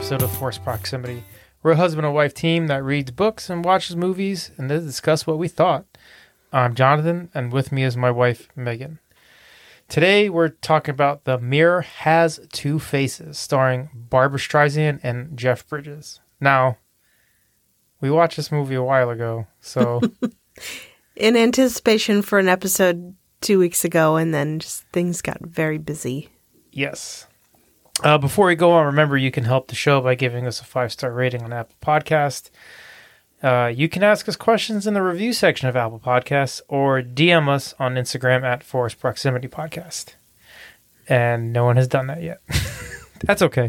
episode of Forced Proximity. We're a husband and wife team that reads books and watches movies and then discuss what we thought. I'm Jonathan, and with me is my wife, Megan. Today, we're talking about The Mirror Has Two Faces, starring Barbra Streisand and Jeff Bridges. Now, we watched this movie a while ago, so... in anticipation for an episode 2 weeks ago, and then just things got very busy. Yes. Before we go on, remember you can help the show by giving us a 5-star rating on Apple Podcast. You can ask us questions in the review section of Apple Podcasts or DM us on Instagram at Forced Proximity Podcast. And no one has done that yet. That's okay.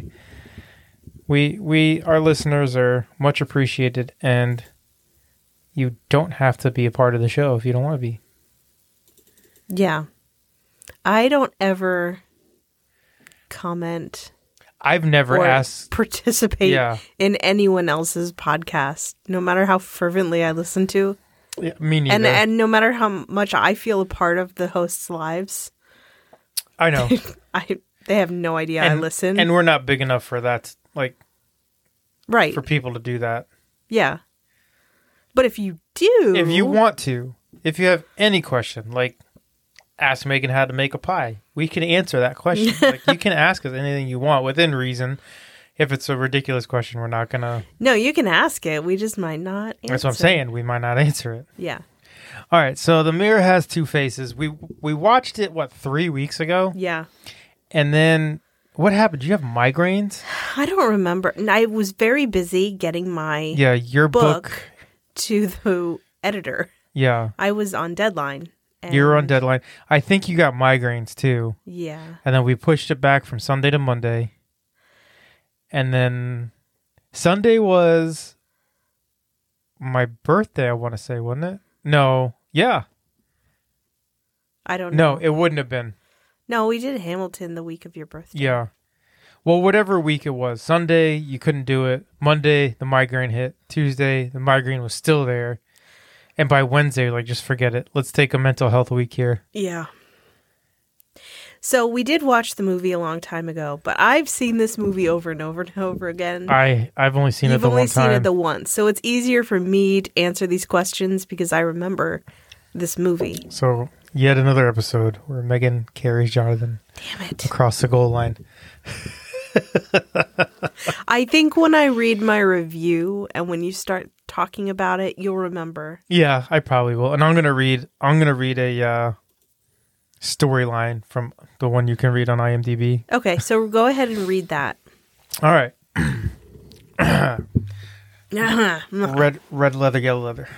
Our listeners are much appreciated, and you don't have to be a part of the show if you don't want to be. Yeah. I don't ever comment. I've never asked participate in anyone else's podcast, no matter how fervently I listen to. Yeah, me neither. And no matter how much I feel a part of the hosts' lives. I know. They have no idea I listen. And we're not big enough for that, right. for people to do that. Yeah. But if you do... If you want to, if you have any question, ask Megan how to make a pie, we can answer that question. You can ask us anything you want within reason. If it's a ridiculous question, we're not going to... No, you can ask it. We just might not answer. That's what I'm saying. We might not answer it. Yeah. All right. So The Mirror Has Two Faces. We watched it, 3 weeks ago? Yeah. And then what happened? Did you have migraines? I don't remember. I was very busy getting my your book to the editor. Yeah. I was on deadline. You were on deadline. I think you got migraines too. Yeah. And then we pushed it back from Sunday to Monday. And then Sunday was my birthday, I want to say, wasn't it? No. Yeah. I don't know. No, it wouldn't have been. No, we did Hamilton the week of your birthday. Yeah. Well, whatever week it was. Sunday, you couldn't do it. Monday, the migraine hit. Tuesday, the migraine was still there. And by Wednesday, just forget it. Let's take a mental health week here. Yeah. So we did watch the movie a long time ago, but I've seen this movie over and over and over again. I've only seen it the one time. You've only seen it the once. So it's easier for me to answer these questions because I remember this movie. So yet another episode where Megan carries Jonathan across the goal line. I think when I read my review and when you start talking about it, you'll remember. Yeah, I probably will. And I'm gonna read a storyline from the one you can read on IMDb. Okay, so go ahead and read that. All right. red leather, yellow leather.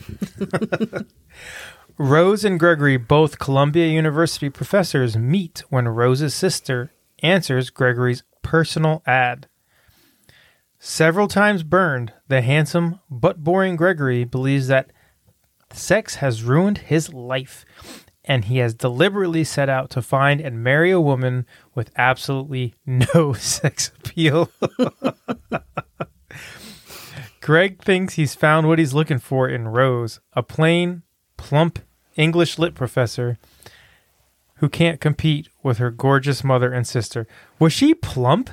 Rose and Gregory, both Columbia University professors, meet when Rose's sister answers Gregory's personal ad. Several times burned, the handsome but boring Gregory believes that sex has ruined his life, and he has deliberately set out to find and marry a woman with absolutely no sex appeal. Greg thinks he's found what he's looking for in Rose, a plain, plump English lit professor who can't compete with her gorgeous mother and sister. Was she plump?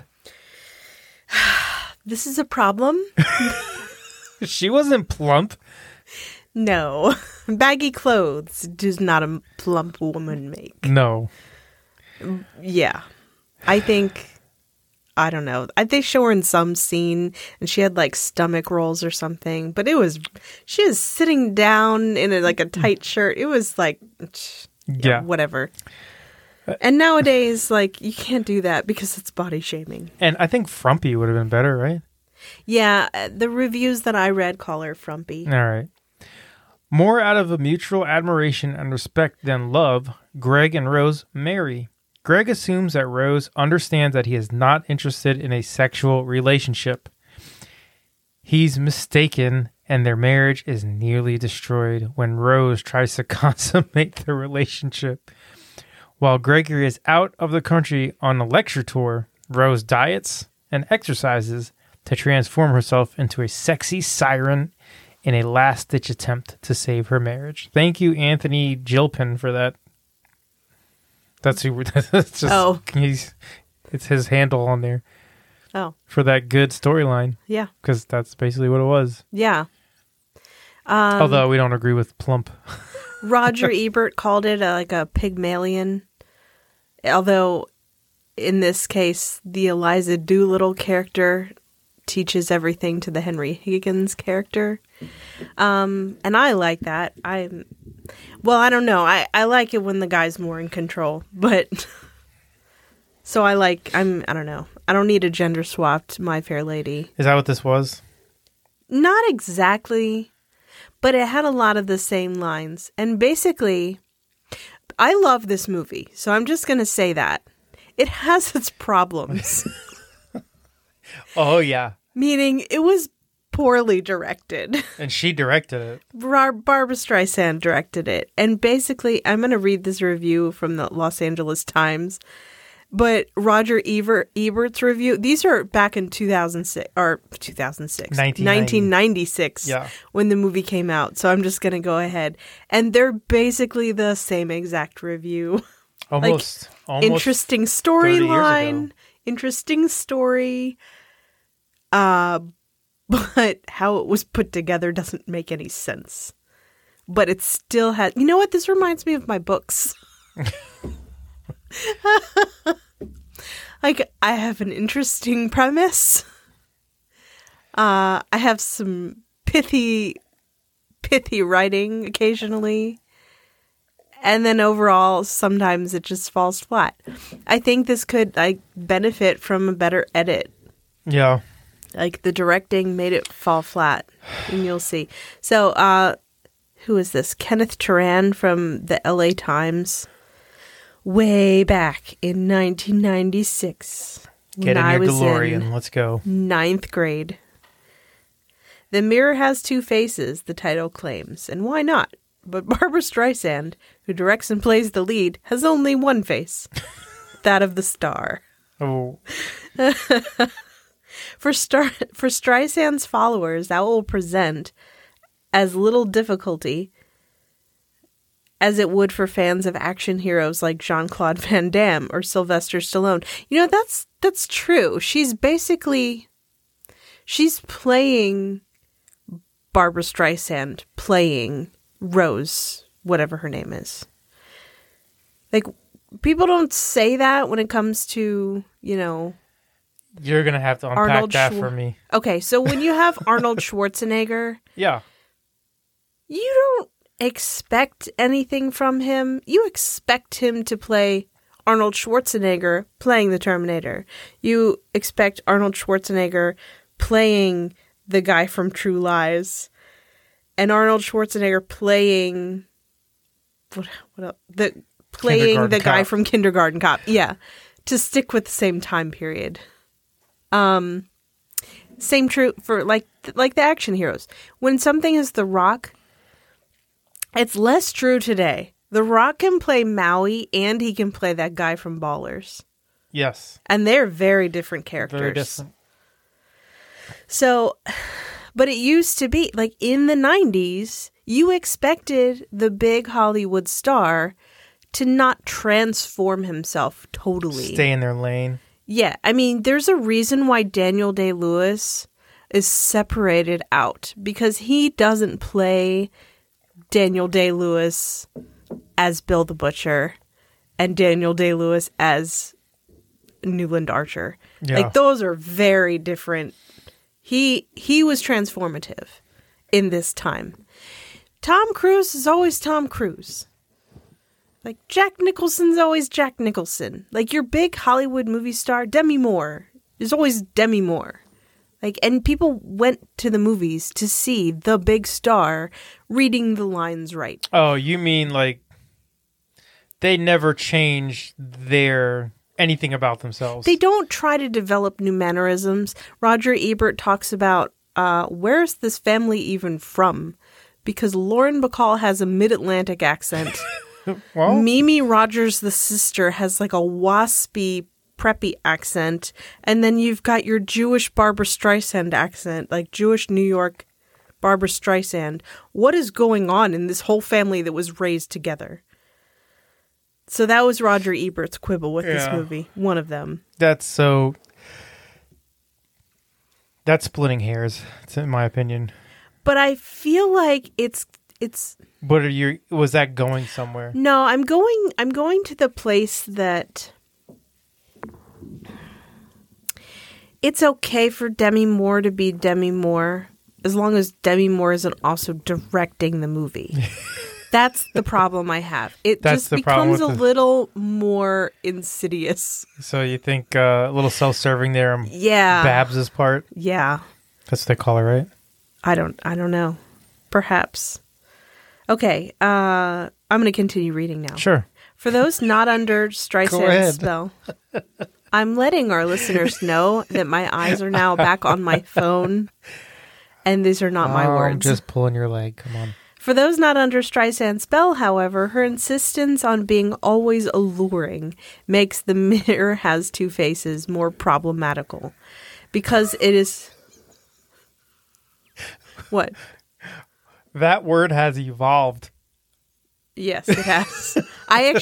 This is a problem. She wasn't plump. No. Baggy clothes does not a plump woman make. No. Yeah. I don't know. They show her in some scene and she had stomach rolls or something, but she was sitting down in a tight shirt. It was whatever. And nowadays, you can't do that because it's body shaming. And I think frumpy would have been better, right? Yeah, the reviews that I read call her frumpy. All right. More out of a mutual admiration and respect than love, Greg and Rose marry. Greg assumes that Rose understands that he is not interested in a sexual relationship. He's mistaken, and their marriage is nearly destroyed when Rose tries to consummate the relationship. While Gregory is out of the country on a lecture tour, Rose diets and exercises to transform herself into a sexy siren in a last-ditch attempt to save her marriage. Thank you, Anthony Gilpin, for that. That's who. That's just, it's his handle on there. Oh, for that good storyline, yeah. because that's basically what it was. Yeah. Although we don't agree with Plump. Roger Ebert called it a Pygmalion. Although, in this case, the Eliza Doolittle character teaches everything to the Henry Higgins character. And I like that. I don't know. I like it when the guy's more in control, but so I don't know. I don't need a gender swapped My Fair Lady. Is that what this was? Not exactly, but it had a lot of the same lines. And basically, I love this movie, so I'm just going to say that. It has its problems. Oh, yeah. Meaning, it was poorly directed. And she directed it. Barbara Streisand directed it. And basically, I'm going to read this review from the Los Angeles Times. But Roger Ebert's review, these are back in 1996, Yeah. when the movie came out. So I'm just going to go ahead. And they're basically the same exact review. Almost Interesting 30 years storyline, ago. interesting story. But how it was put together doesn't make any sense. But it still has... You know what? This reminds me of my books. Like, I have an interesting premise. I have some pithy writing occasionally. And then overall, sometimes it just falls flat. I think this could benefit from a better edit. Yeah. Like, the directing made it fall flat. And you'll see. So, who is this? Kenneth Turan from the LA Times. Way back in 1996. Get in your DeLorean. Let's go. 9th grade. The mirror has two faces, the title claims. And why not? But Barbara Streisand, who directs and plays the lead, has only one face. That of the star. Oh. For Streisand's followers, that will present as little difficulty as it would for fans of action heroes like Jean-Claude Van Damme or Sylvester Stallone. You know, that's true. She's playing Barbara Streisand, playing Rose, whatever her name is. Like, people don't say that when it comes to, you know... You're going to have to unpack that for me. Okay, so when you have Arnold Schwarzenegger... Yeah. You don't expect anything from him. You expect him to play Arnold Schwarzenegger playing the Terminator. You expect Arnold Schwarzenegger playing the guy from True Lies, and Arnold Schwarzenegger playing the guy from Kindergarten Cop. Yeah, to stick with the same time period. Same true for like the action heroes. When something is The Rock, it's less true today. The Rock can play Maui and he can play that guy from Ballers. Yes. And they're very different characters. Very different. So, but it used to be, like, in the 90s, you expected the big Hollywood star to not transform himself totally. Stay in their lane. Yeah. I mean, there's a reason why Daniel Day-Lewis is separated out, because he doesn't play Daniel Day-Lewis as Bill the Butcher and Daniel Day-Lewis as Newland Archer. Yeah. Like, those are very different. He was transformative in this time. Tom Cruise is always Tom Cruise. Like, Jack Nicholson's always Jack Nicholson. Like, your big Hollywood movie star, Demi Moore, is always Demi Moore. Like, and people went to the movies to see the big star reading the lines right. Oh, you mean like they never change anything about themselves? They don't try to develop new mannerisms. Roger Ebert talks about, where's this family even from? Because Lauren Bacall has a mid-Atlantic accent. Well, Mimi Rogers, the sister, has like a waspy, preppy accent. And then you've got your Jewish Barbara Streisand accent, like Jewish New York Barbara Streisand. What is going on in this whole family that was raised together? So that was Roger Ebert's quibble with this movie. One of them. that's so... That's splitting hairs, it's in my opinion. But I feel like it's But was that going somewhere? no, I'm going to the place that it's okay for Demi Moore to be Demi Moore as long as Demi Moore isn't also directing the movie. That's the problem I have. That's just becomes a little more insidious. So you think a little self-serving there on Babs' part? Yeah. That's what they call her, right? I don't know. Perhaps. Okay, I'm going to continue reading now. Sure. For those not under Streisand's spell, I'm letting our listeners know that my eyes are now back on my phone, and these are not my words. I'm just pulling your leg. Come on. For those not under Streisand's spell, however, her insistence on being always alluring makes The Mirror Has Two Faces more problematical. Because it is... What? That word has evolved. Yes, it has. I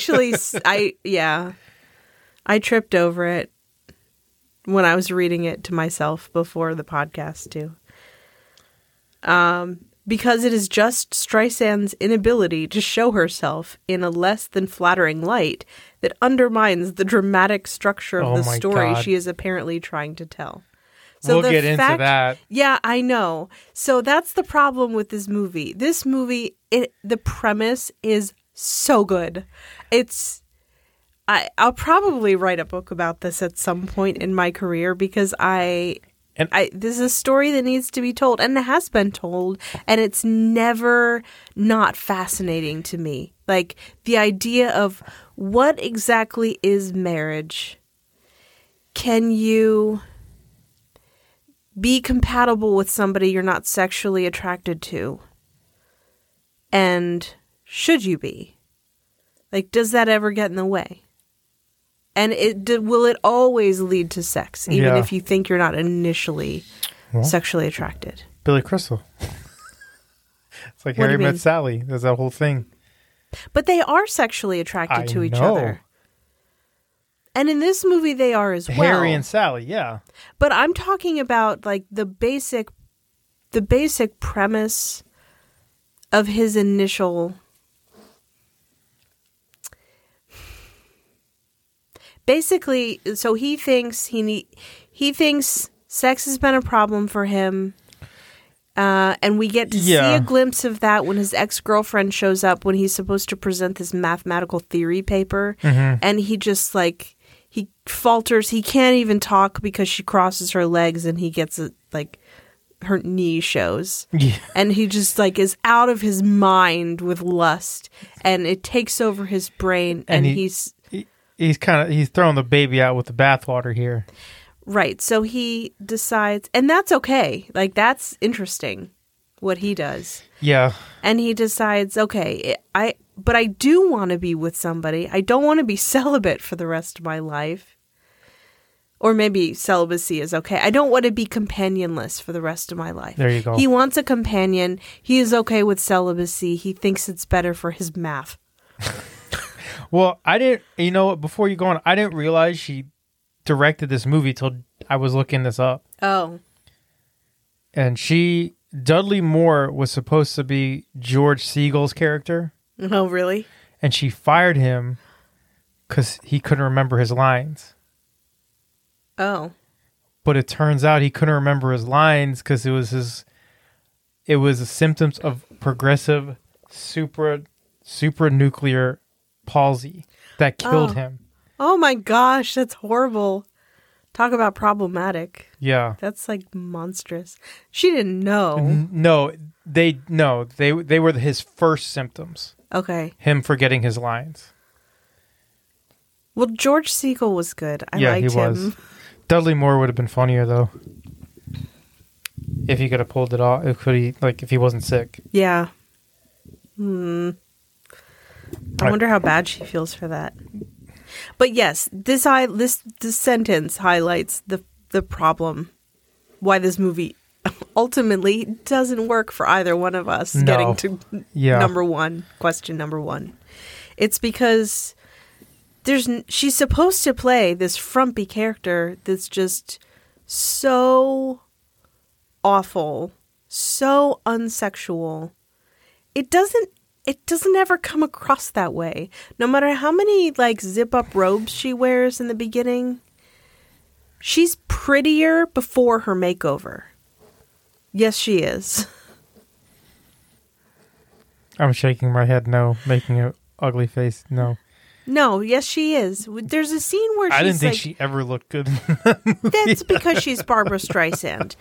tripped over it when I was reading it to myself before the podcast, too. Because it is just Streisand's inability to show herself in a less than flattering light that undermines the dramatic structure of the story she is apparently trying to tell. So we'll get into that. Yeah, I know. So that's the problem with this movie. This movie, the premise is so good. I'll probably write a book about this at some point in my career because this is a story that needs to be told, and it has been told, and it's never not fascinating to me. Like, the idea of what exactly is marriage? Can you be compatible with somebody you're not sexually attracted to? And should you be? Like, does that ever get in the way? And will it always lead to sex, even if you think you're not initially sexually attracted? Billy Crystal. It's like Harry Met Sally. There's that whole thing. But they are sexually attracted to each other. And in this movie, they are as well. Harry and Sally, yeah. But I'm talking about like the basic premise of his initial. Basically, so he thinks sex has been a problem for him, and we get to see a glimpse of that when his ex-girlfriend shows up when he's supposed to present this mathematical theory paper, and he just he falters. He can't even talk because she crosses her legs, and he gets her knee shows, and he just is out of his mind with lust, and it takes over his brain, and he's throwing the baby out with the bathwater here. Right. So he decides, and that's okay. Like, that's interesting what he does. Yeah. And he decides, okay, but I do want to be with somebody. I don't want to be celibate for the rest of my life. Or maybe celibacy is okay. I don't want to be companionless for the rest of my life. There you go. He wants a companion. He is okay with celibacy. He thinks it's better for his math. Well, before you go on, I didn't realize she directed this movie till I was looking this up. Oh. And Dudley Moore was supposed to be George Segal's character. Oh, really? And she fired him because he couldn't remember his lines. Oh. But it turns out he couldn't remember his lines because it was the symptoms of progressive supranuclear palsy that killed him. Oh my gosh, that's horrible. Talk about problematic. Yeah. That's monstrous. She didn't know. No, they were his first symptoms. Okay. Him forgetting his lines. Well, George Segal was good. I liked him. Was. Dudley Moore would have been funnier though. If he could have pulled it off, if he wasn't sick. Yeah. I wonder how bad she feels for that. But yes, this sentence highlights the problem. Why this movie ultimately doesn't work for either one of us. No. Getting to question number one. It's because she's supposed to play this frumpy character that's just so awful, so unsexual. It doesn't ever come across that way. No matter how many like zip up robes she wears in the beginning, she's prettier before her makeover. Yes, she is. I'm shaking my head no, making an ugly face no. No, yes, she is. There's a scene where she's I didn't think like, she ever looked good in that movie. That's because she's Barbara Streisand.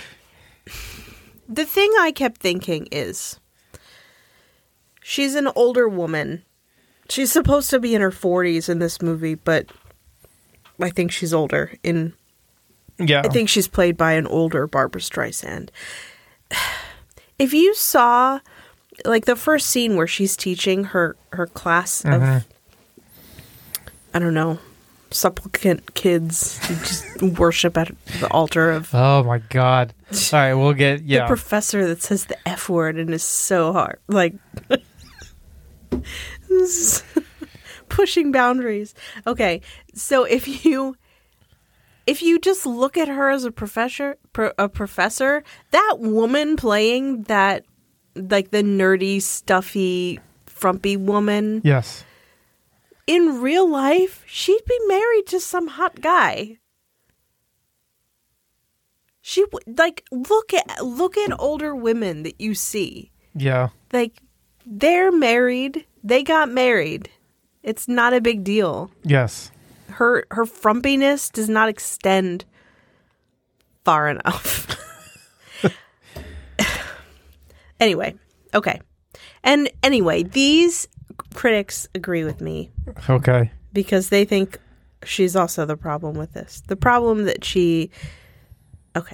The thing I kept thinking is, she's an older woman. She's supposed to be in her 40s in this movie, but I think she's older. Yeah. I think she's played by an older Barbara Streisand. If you saw, like, the first scene where she's teaching her class of, I don't know, supplicant kids who just worship at the altar of... Oh, my God. All right, we'll get... Yeah. The professor that says the F word and is so hard. Like... pushing boundaries. Okay, so if you just look at her as a professor, that woman playing that, like the nerdy, stuffy, frumpy woman. Yes. In real life, she'd be married to some hot guy. She like look at older women that you see. Yeah. Like they're married. They got married. It's not a big deal. Yes. Her frumpiness does not extend far enough. Anyway, okay. And anyway, these critics agree with me. Okay. Because they think she's also the problem with this. The problem that she... Okay.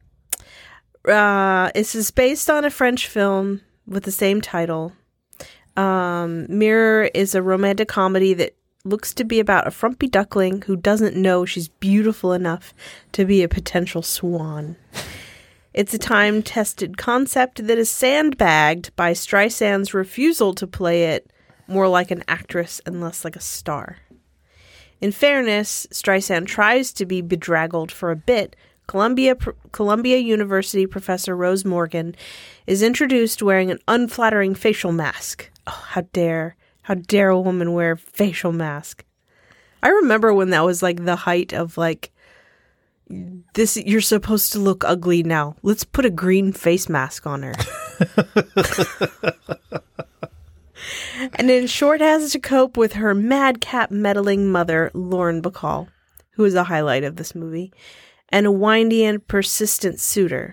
This is based on a French film with the same title. Mirror is a romantic comedy that looks to be about a frumpy duckling who doesn't know she's beautiful enough to be a potential swan. It's a time-tested concept that is sandbagged by Streisand's refusal to play it more like an actress and less like a star. In fairness, Streisand tries to be bedraggled for a bit. Columbia University professor Rose Morgan is introduced wearing an unflattering facial mask. Oh, how dare a woman wear a facial mask? I remember when that was like the height of like, this, you're supposed to look ugly now. Let's put a green face mask on her. And in short has to cope with her madcap meddling mother, Lauren Bacall, who is a highlight of this movie, and a windy and persistent suitor.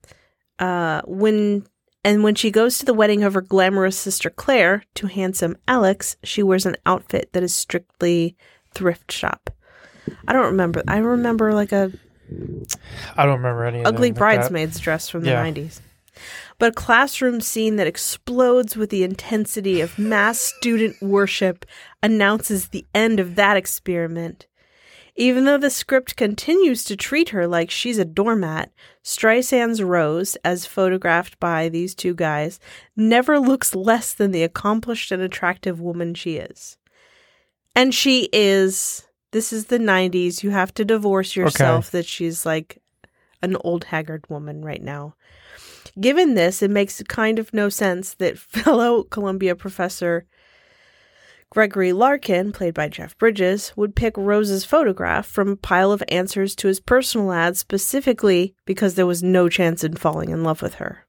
When she goes to the wedding of her glamorous sister Claire to handsome Alex, she wears an outfit that is strictly thrift shop. I don't remember. I remember like a... I don't remember any ugly like bridesmaid's dress from the 90s. But a classroom scene that explodes with the intensity of mass student worship announces the end of that experiment. Even though the script continues to treat her like she's a doormat, Streisand's Rose, as photographed by these two guys, never looks less than the accomplished and attractive woman she is. And she is... This is the 90s. You have to divorce yourself that she's like an old haggard woman right now. Given this, it makes kind of no sense that fellow Columbia professor Gregory Larkin, played by Jeff Bridges, would pick Rose's photograph from a pile of answers to his personal ads specifically because there was no chance in falling in love with her.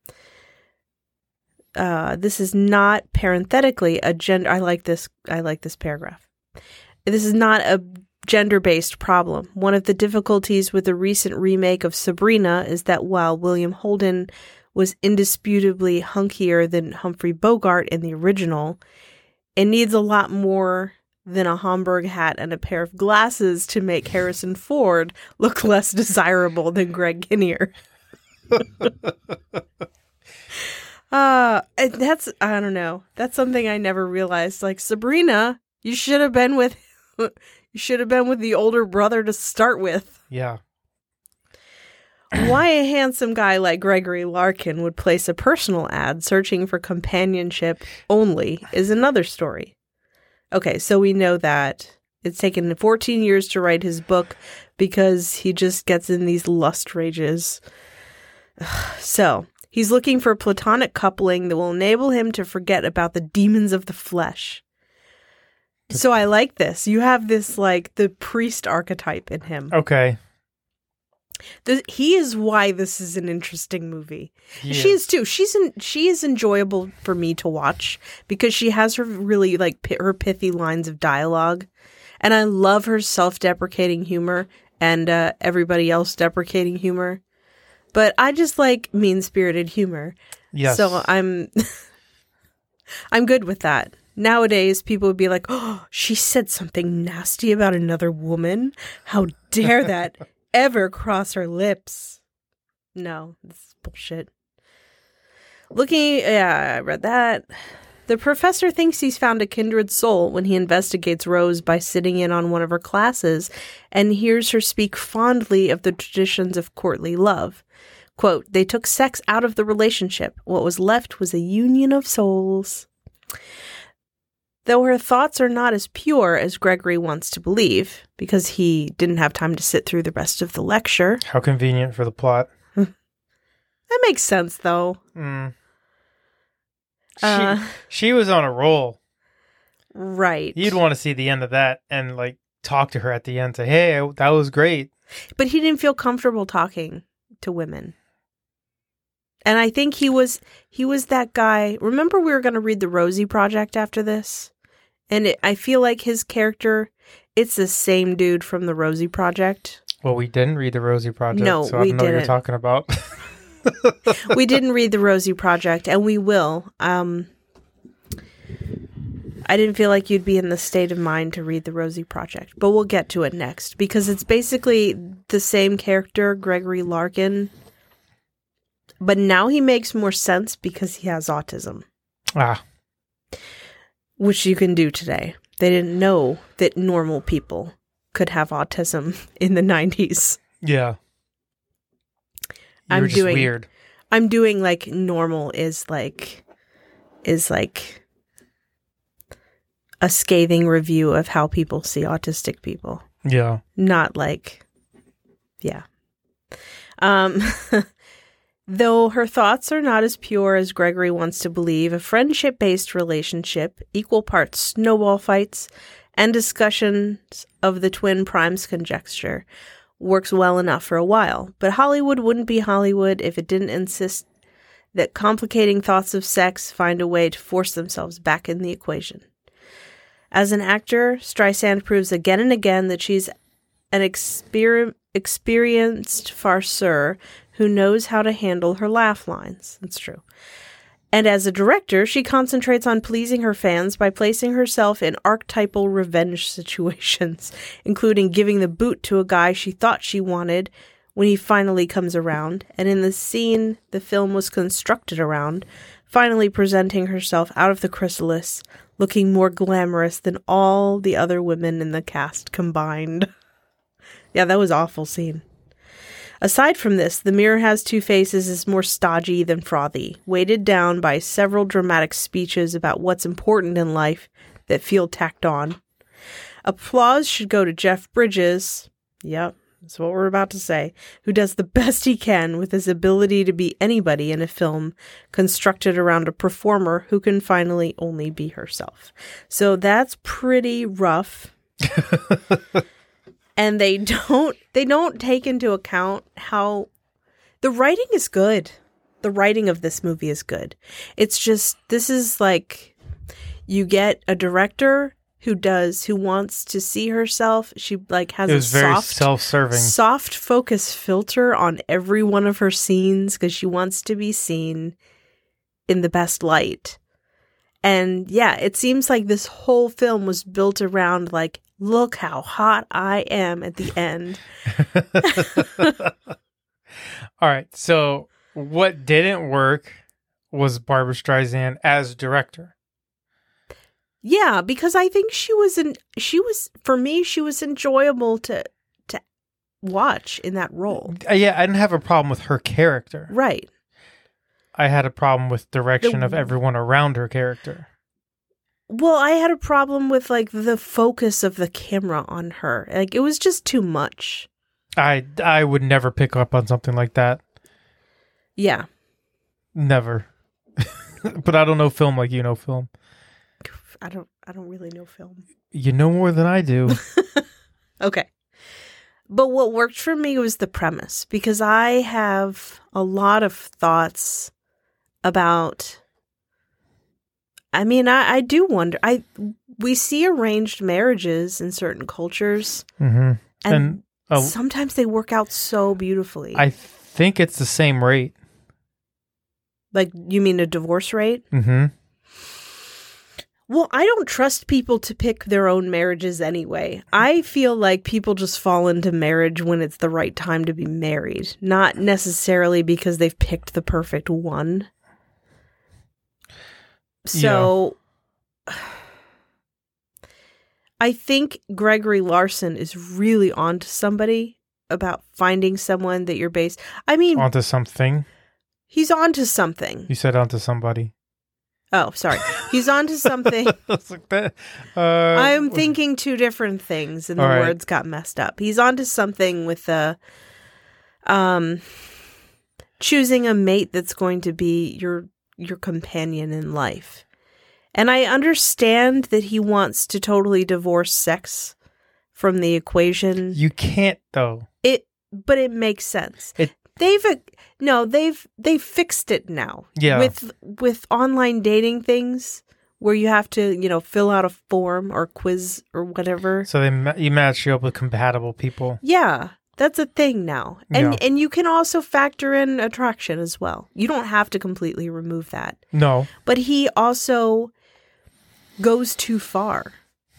This is not parenthetically a gender... I like this paragraph. This is not a gender-based problem. One of the difficulties with the recent remake of Sabrina is that while William Holden was indisputably hunkier than Humphrey Bogart in the original, it needs a lot more than a Homburg hat and a pair of glasses to make Harrison Ford look less desirable than Greg Kinnear. That's, I don't know. That's something I never realized. Like, Sabrina, you should have been with the older brother to start with. Yeah. Why a handsome guy like Gregory Larkin would place a personal ad searching for companionship only is another story. Okay, so we know that it's taken 14 years to write his book because he just gets in these lust rages So, he's looking for a platonic coupling that will enable him to forget about the demons of the flesh. So I like this. You have this, like, the priest archetype in him. Okay. He is why this is an interesting movie. He She is. is too. She is enjoyable for me to watch because she has her really, like, her pithy lines of dialogue. And I love her self-deprecating humor and everybody else deprecating humor. But I just like mean-spirited humor. Yes. So I'm good with that. Nowadays, people would be like, oh, she said something nasty about another woman? How dare that ever cross her lips? No, this is bullshit. I read that. The professor thinks he's found a kindred soul when he investigates Rose by sitting in on one of her classes and hears her speak fondly of the traditions of courtly love. Quote, they took sex out of the relationship. What was left was a union of souls. Though her thoughts are not as pure as Gregory wants to believe, because he didn't have time to sit through the rest of the lecture. How convenient for the plot. That makes sense, though. She was on a roll. Right. You'd want to see the end of that and, like, talk to her at the end. Say, hey, that was great. But he didn't feel comfortable talking to women. And I think he was that guy. Remember we were going to read The Rosie Project after this? And I feel like his character, it's the same dude from The Rosie Project. Well, we didn't read The Rosie Project, No, so I we don't know what you're didn't. talking about. We didn't read The Rosie Project, and we will. I didn't feel like you'd be in the state of mind to read The Rosie Project, but we'll get to it next, because it's basically the same character, Gregory Larkin, but now he makes more sense because he has autism. Which you can do today. They didn't know that normal people could have autism in the 90s. Yeah. You're just weird. I'm doing like normal is like a scathing review of how people see autistic people. Yeah. Not like, yeah. Though her thoughts are not as pure as Gregory wants to believe, a friendship-based relationship, equal parts snowball fights, and discussions of the twin primes conjecture works well enough for a while. But Hollywood wouldn't be Hollywood if it didn't insist that complicating thoughts of sex find a way to force themselves back in the equation. As an actor, Streisand proves again and again that she's an experienced farceur who knows how to handle her laugh lines. That's true. And as a director, she concentrates on pleasing her fans by placing herself in archetypal revenge situations, including giving the boot to a guy she thought she wanted when he finally comes around, and in the scene the film was constructed around, finally presenting herself out of the chrysalis, looking more glamorous than all the other women in the cast combined. Yeah, that was an awful scene. Aside from this, The Mirror Has Two Faces is more stodgy than frothy, weighted down by several dramatic speeches about what's important in life that feel tacked on. Applause should go to Jeff Bridges, yep, that's what we're about to say, who does the best he can with his ability to be anybody in a film constructed around a performer who can finally only be herself. So that's pretty rough. And they don't take into account how the writing is good. The writing of this movie is good. It's just, this is like, you get a director who wants to see herself. She like has It was very self-serving. Soft focus filter on every one of her scenes because she wants to be seen in the best light. And yeah, it seems like this whole film was built around like, look how hot I am at the end. All right. So what didn't work was Barbra Streisand as director. Yeah, because I think she was enjoyable to watch in that role. Yeah, I didn't have a problem with her character. Right. I had a problem with direction of everyone around her character. Well, I had a problem with like the focus of the camera on her. Like it was just too much. I would never pick up on something like that. Yeah. Never. But I don't know film like you know film. I don't really know film. You know more than I do. Okay. But what worked for me was the premise, because I have a lot of thoughts about, I do wonder, we see arranged marriages in certain cultures, and sometimes they work out so beautifully. I think it's the same rate. Like, you mean a divorce rate? Mm-hmm. Well, I don't trust people to pick their own marriages anyway. I feel like people just fall into marriage when it's the right time to be married, not necessarily because they've picked the perfect one. So, I think Gregory Larson is really onto somebody about finding someone that you're based. Onto something. He's onto something. You said onto somebody. Oh, sorry. He's onto something. It's like that. I'm thinking two different things, and the words got messed up. He's onto something with the choosing a mate that's going to be your companion in life. And I understand that he wants to totally divorce sex from the equation. You can't, though. But it makes sense. They've fixed it now. Yeah. With online dating things where you have to, fill out a form or quiz or whatever. So you match you up with compatible people. Yeah, that's a thing now. And you can also factor in attraction as well. You don't have to completely remove that. No. But he also goes too far.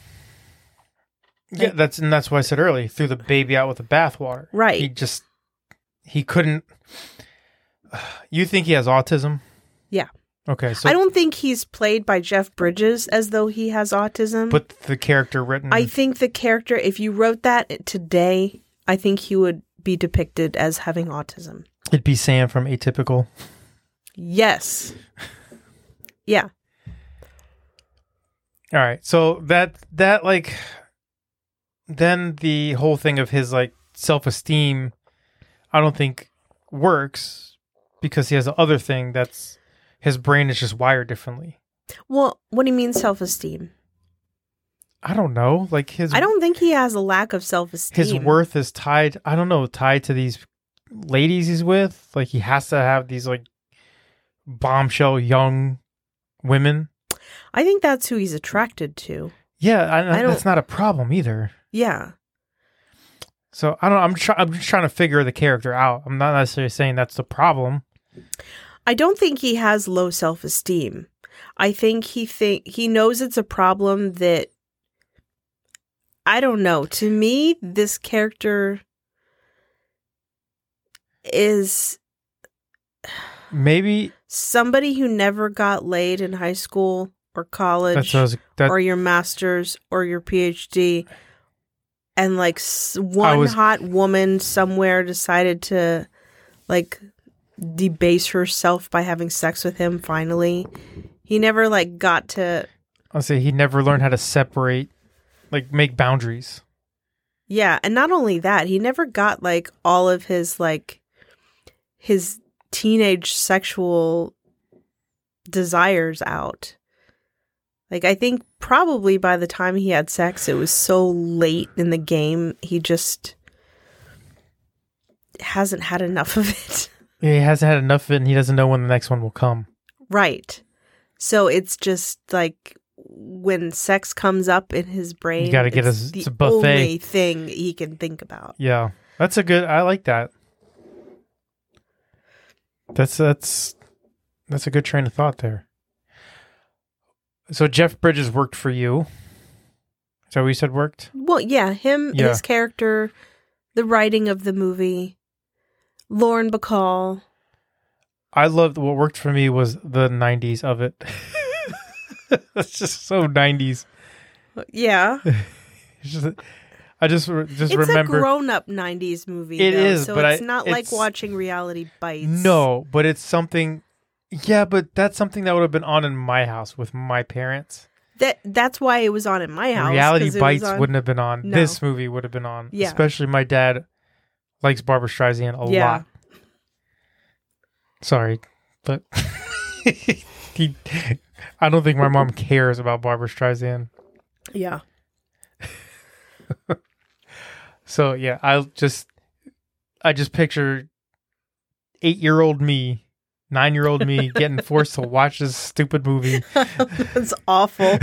Yeah, that's why I said earlier, threw the baby out with the bathwater. Right. He couldn't. You think he has autism? Yeah. Okay, so I don't think he's played by Jeff Bridges as though he has autism. But the character written... I think the character, if you wrote that today, I think he would be depicted as having autism. It'd be Sam from Atypical. Yes. Yeah. All right, so that like... Then the whole thing of his like self-esteem, I don't think works because he has the other thing that's his brain is just wired differently. Well, what do you mean self-esteem? I don't know. Like I don't think he has a lack of self-esteem. His worth is tied to these ladies he's with. Like he has to have these like bombshell young women. I think that's who he's attracted to. Yeah, that's not a problem either. Yeah. So I'm just trying to figure the character out. I'm not necessarily saying that's the problem. I don't think he has low self-esteem. I think he knows it's a problem that, I don't know. To me, this character is maybe somebody who never got laid in high school or college or your master's or your PhD. And like hot woman somewhere decided to like debase herself by having sex with him finally. He never like got to... I'll say he never learned how to separate, like make boundaries. Yeah, and not only that, he never got like all of his like his teenage sexual desires out. Like, I think probably by the time he had sex, it was so late in the game, he just hasn't had enough of it. Yeah, he hasn't had enough of it, and he doesn't know when the next one will come. Right. So it's just like when sex comes up in his brain, you got to get it's a buffet. Only thing he can think about. Yeah, I like that. That's a good train of thought there. So Jeff Bridges worked for you. Is that what you said worked? Well, yeah, his character, the writing of the movie, Lauren Bacall. I loved what worked for me was the 90s of it. That's just so 90s. Yeah. I just remember. It's a grown-up 90s movie. It is, so but it's not like watching Reality Bites. No, but it's something. Yeah, but that's something that would have been on in my house with my parents. That's why it was on in my house. Reality Bites wouldn't have been on. No. This movie would have been on. Yeah. Especially my dad likes Barbra Streisand a lot. Sorry, but he, I don't think my mom cares about Barbra Streisand. Yeah. So yeah, I just picture 8-year-old me, 9-year-old me getting forced to watch this stupid movie That's awful.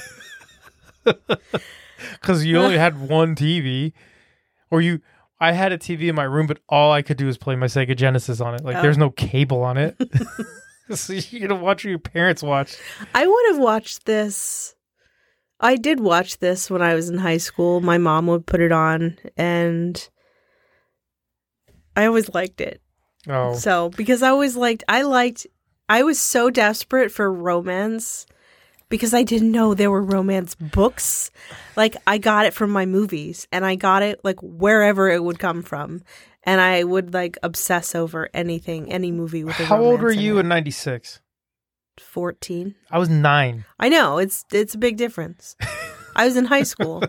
because you only had one TV, I had a TV in my room, but all I could do was play my Sega Genesis on it. Like there's no cable on it. So you don't watch what your parents watch. I would have watched this. I did watch this when I was in high school. My mom would put it on, and I always liked it. Oh, So, because I was so desperate for romance because I didn't know there were romance books. Like, I got it from my movies, and I got it, like, wherever it would come from. And I would, like, obsess over any movie with a how old were romance you it. in '96? 14. I was 9. I know, it's a big difference. I was in high school.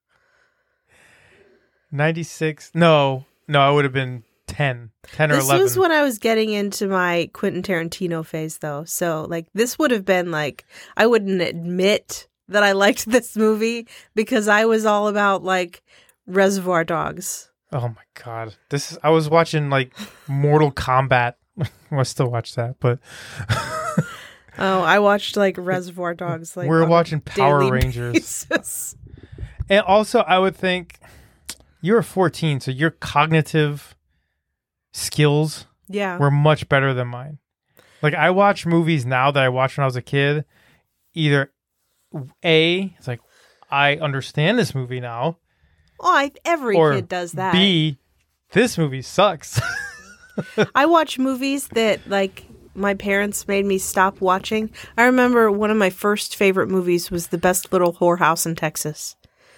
96? No, I would have been 10 or This 11. was when I was getting into my Quentin Tarantino phase, though. So, like, this would have been, like, I wouldn't admit that I liked this movie because I was all about, like, Reservoir Dogs. Oh my god! I was watching like Mortal Kombat. I still watch that, but Oh, I watched, like, Reservoir Dogs. Like, we're on a watching Power daily Rangers. basis. And also, I would think you were 14, so your cognitive skills Yeah. were much better than mine. Like I watch movies now that I watched when I was a kid. Either A, it's like I understand this movie now. Oh, every Or kid does that. B, this movie sucks. I watch movies that, like, my parents made me stop watching. I remember one of my first favorite movies was The Best Little Whorehouse in Texas.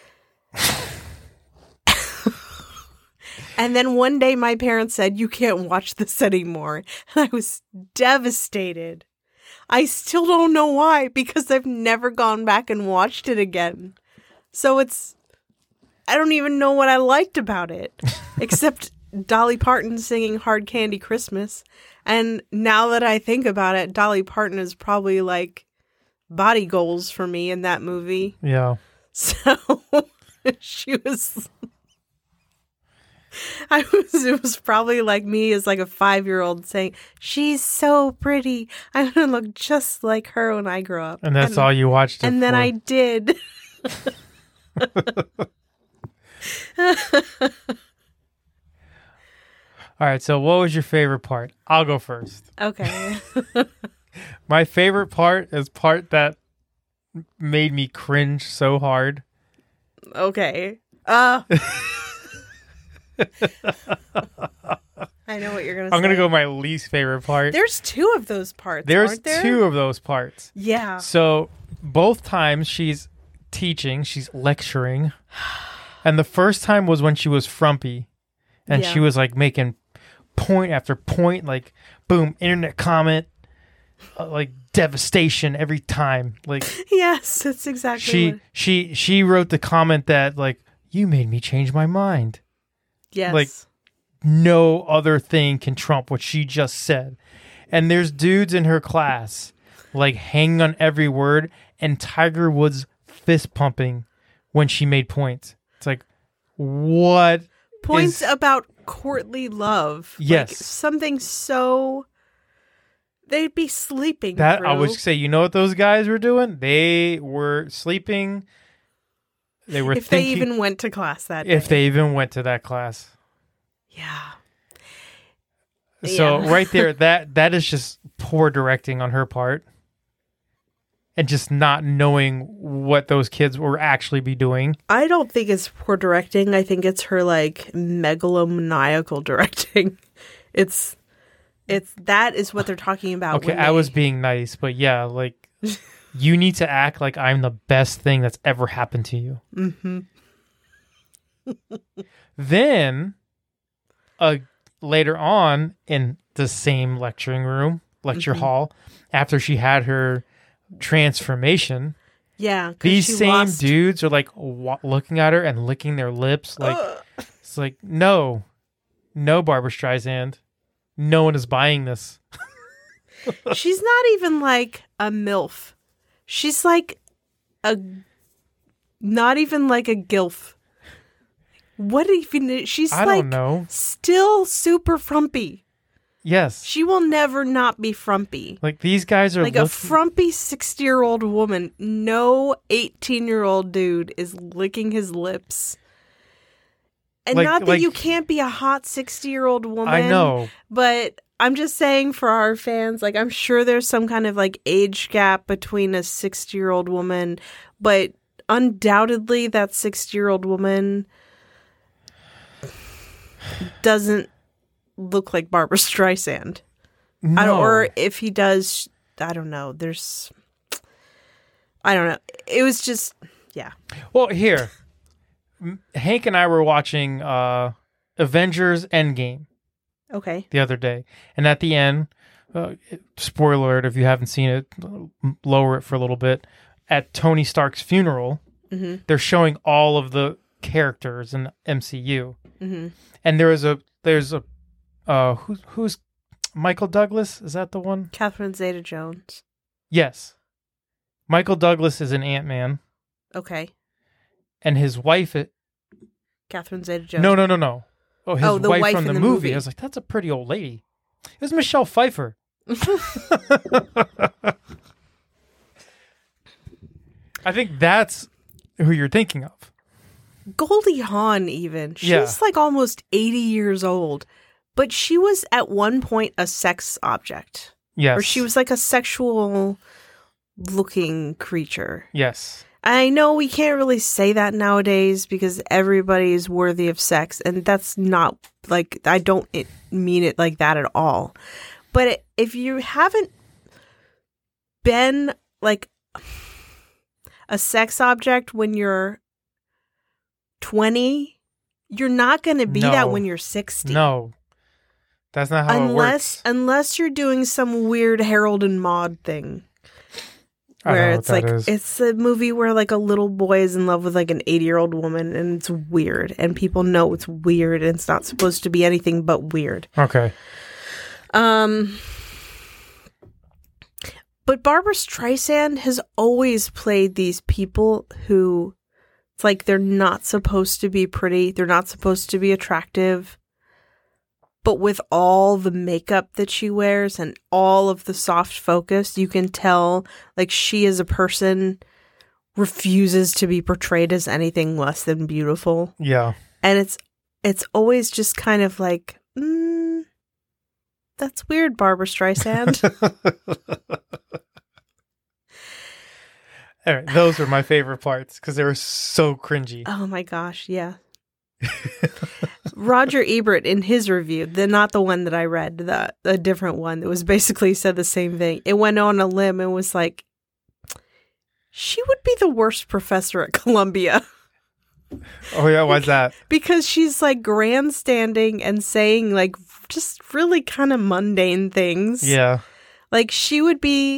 And then one day my parents said, "You can't watch this anymore." And I was devastated. I still don't know why, because I've never gone back and watched it again. So I don't even know what I liked about it, except Dolly Parton singing Hard Candy Christmas. And now that I think about it, Dolly Parton is probably like body goals for me in that movie. Yeah. So she was... it was probably like me as like a 5-year-old saying, "She's so pretty. I'm going to look just like her when I grow up." And that's all you watched it And then for. I did. All right, so what was your favorite part? I'll go first. Okay. My favorite part is part that made me cringe so hard. Okay. I know what you're going to say. I'm going to go my least favorite part. There's 2 of those parts, There's aren't there? 2 of those parts. Yeah. So both times she's teaching, she's lecturing. And the first time was when she was frumpy. And Yeah. she was like making point after point, like boom, internet comment, like devastation every time. Like Yes, that's exactly what... she wrote the comment that like, "You made me change my mind." Yes. like, No other thing can trump what she just said. And there's dudes in her class like hanging on every word, and Tiger Woods fist pumping when she made points. It's like, what? Points is- about courtly love. Yes. Like, something so... They'd be sleeping That through. I would say, you know what those guys were doing? They were sleeping. They were if thinking. they even went to class that day. If they even went to that class. Yeah. So Yeah. right there, that is just poor directing on her part. And just not knowing what those kids were actually be doing. I don't think it's poor directing. I think it's her, like, megalomaniacal directing. It's that is what they're talking about. Okay, I was being nice, but yeah, like, you need to act like I'm the best thing that's ever happened to you. Mm-hmm. Then, later on in the same lecture hall, after she had her transformation, Yeah. 'cause these she same lost- dudes are like looking at her and licking their lips. Like, it's like, no, Barbra Streisand. no one is buying this. She's not even like a MILF. She's like not even like a GILF. What even? She's I like don't know. Still super frumpy. Yes. She will never not be frumpy. Like these guys are like a frumpy 60-year-old woman. No 18-year-old dude is licking his lips. And not that you can't be a hot 60-year-old woman. I know. But I'm just saying for our fans, like I'm sure there's some kind of like age gap between a 60-year-old woman, but undoubtedly that 60-year-old woman doesn't look like Barbara Streisand. No. Or if he does, I don't know. I don't know. It was just, yeah. Well, here, Hank and I were watching Avengers Endgame Okay. the other day. And at the end, spoiler alert, if you haven't seen it, lower it for a little bit. At Tony Stark's funeral, they're showing all of the characters in the MCU. Mm-hmm. And there's who's Michael Douglas? Is that the one? Catherine Zeta-Jones. Yes. Michael Douglas is an Ant-Man. Okay. And his wife... Catherine Zeta-Jones. No. Oh, his the wife from in the movie. I was like, that's a pretty old lady. It was Michelle Pfeiffer. I think that's who you're thinking of. Goldie Hawn, even. She's like almost 80 years old. But she was at one point a sex object. Yes. Or she was like a sexual looking creature. Yes. I know we can't really say that nowadays because everybody is worthy of sex. And that's not like, I don't mean it like that at all. But if you haven't been like a sex object when you're 20, you're not going to be that when you're 60. No. That's not how it works. Unless you're doing some weird Harold and Maude thing. Where it's like, it's a movie where like a little boy is in love with like an 80-year-old woman and it's weird. And people know it's weird and it's not supposed to be anything but weird. Okay. But Barbara Streisand has always played these people who, it's like they're not supposed to be pretty. They're not supposed to be attractive. But with all the makeup that she wears and all of the soft focus, you can tell like she as a person refuses to be portrayed as anything less than beautiful. Yeah. And it's always just kind of like, that's weird, Barbara Streisand. All right, those were my favorite parts because they were so cringy. Oh my gosh, yeah. Roger Ebert in his review, not the one that I read, the different one that was basically said the same thing. It went on a limb and was like, she would be the worst professor at Columbia. Oh yeah, why's that? Because she's like grandstanding and saying like just really kind of mundane things. Yeah. Like she would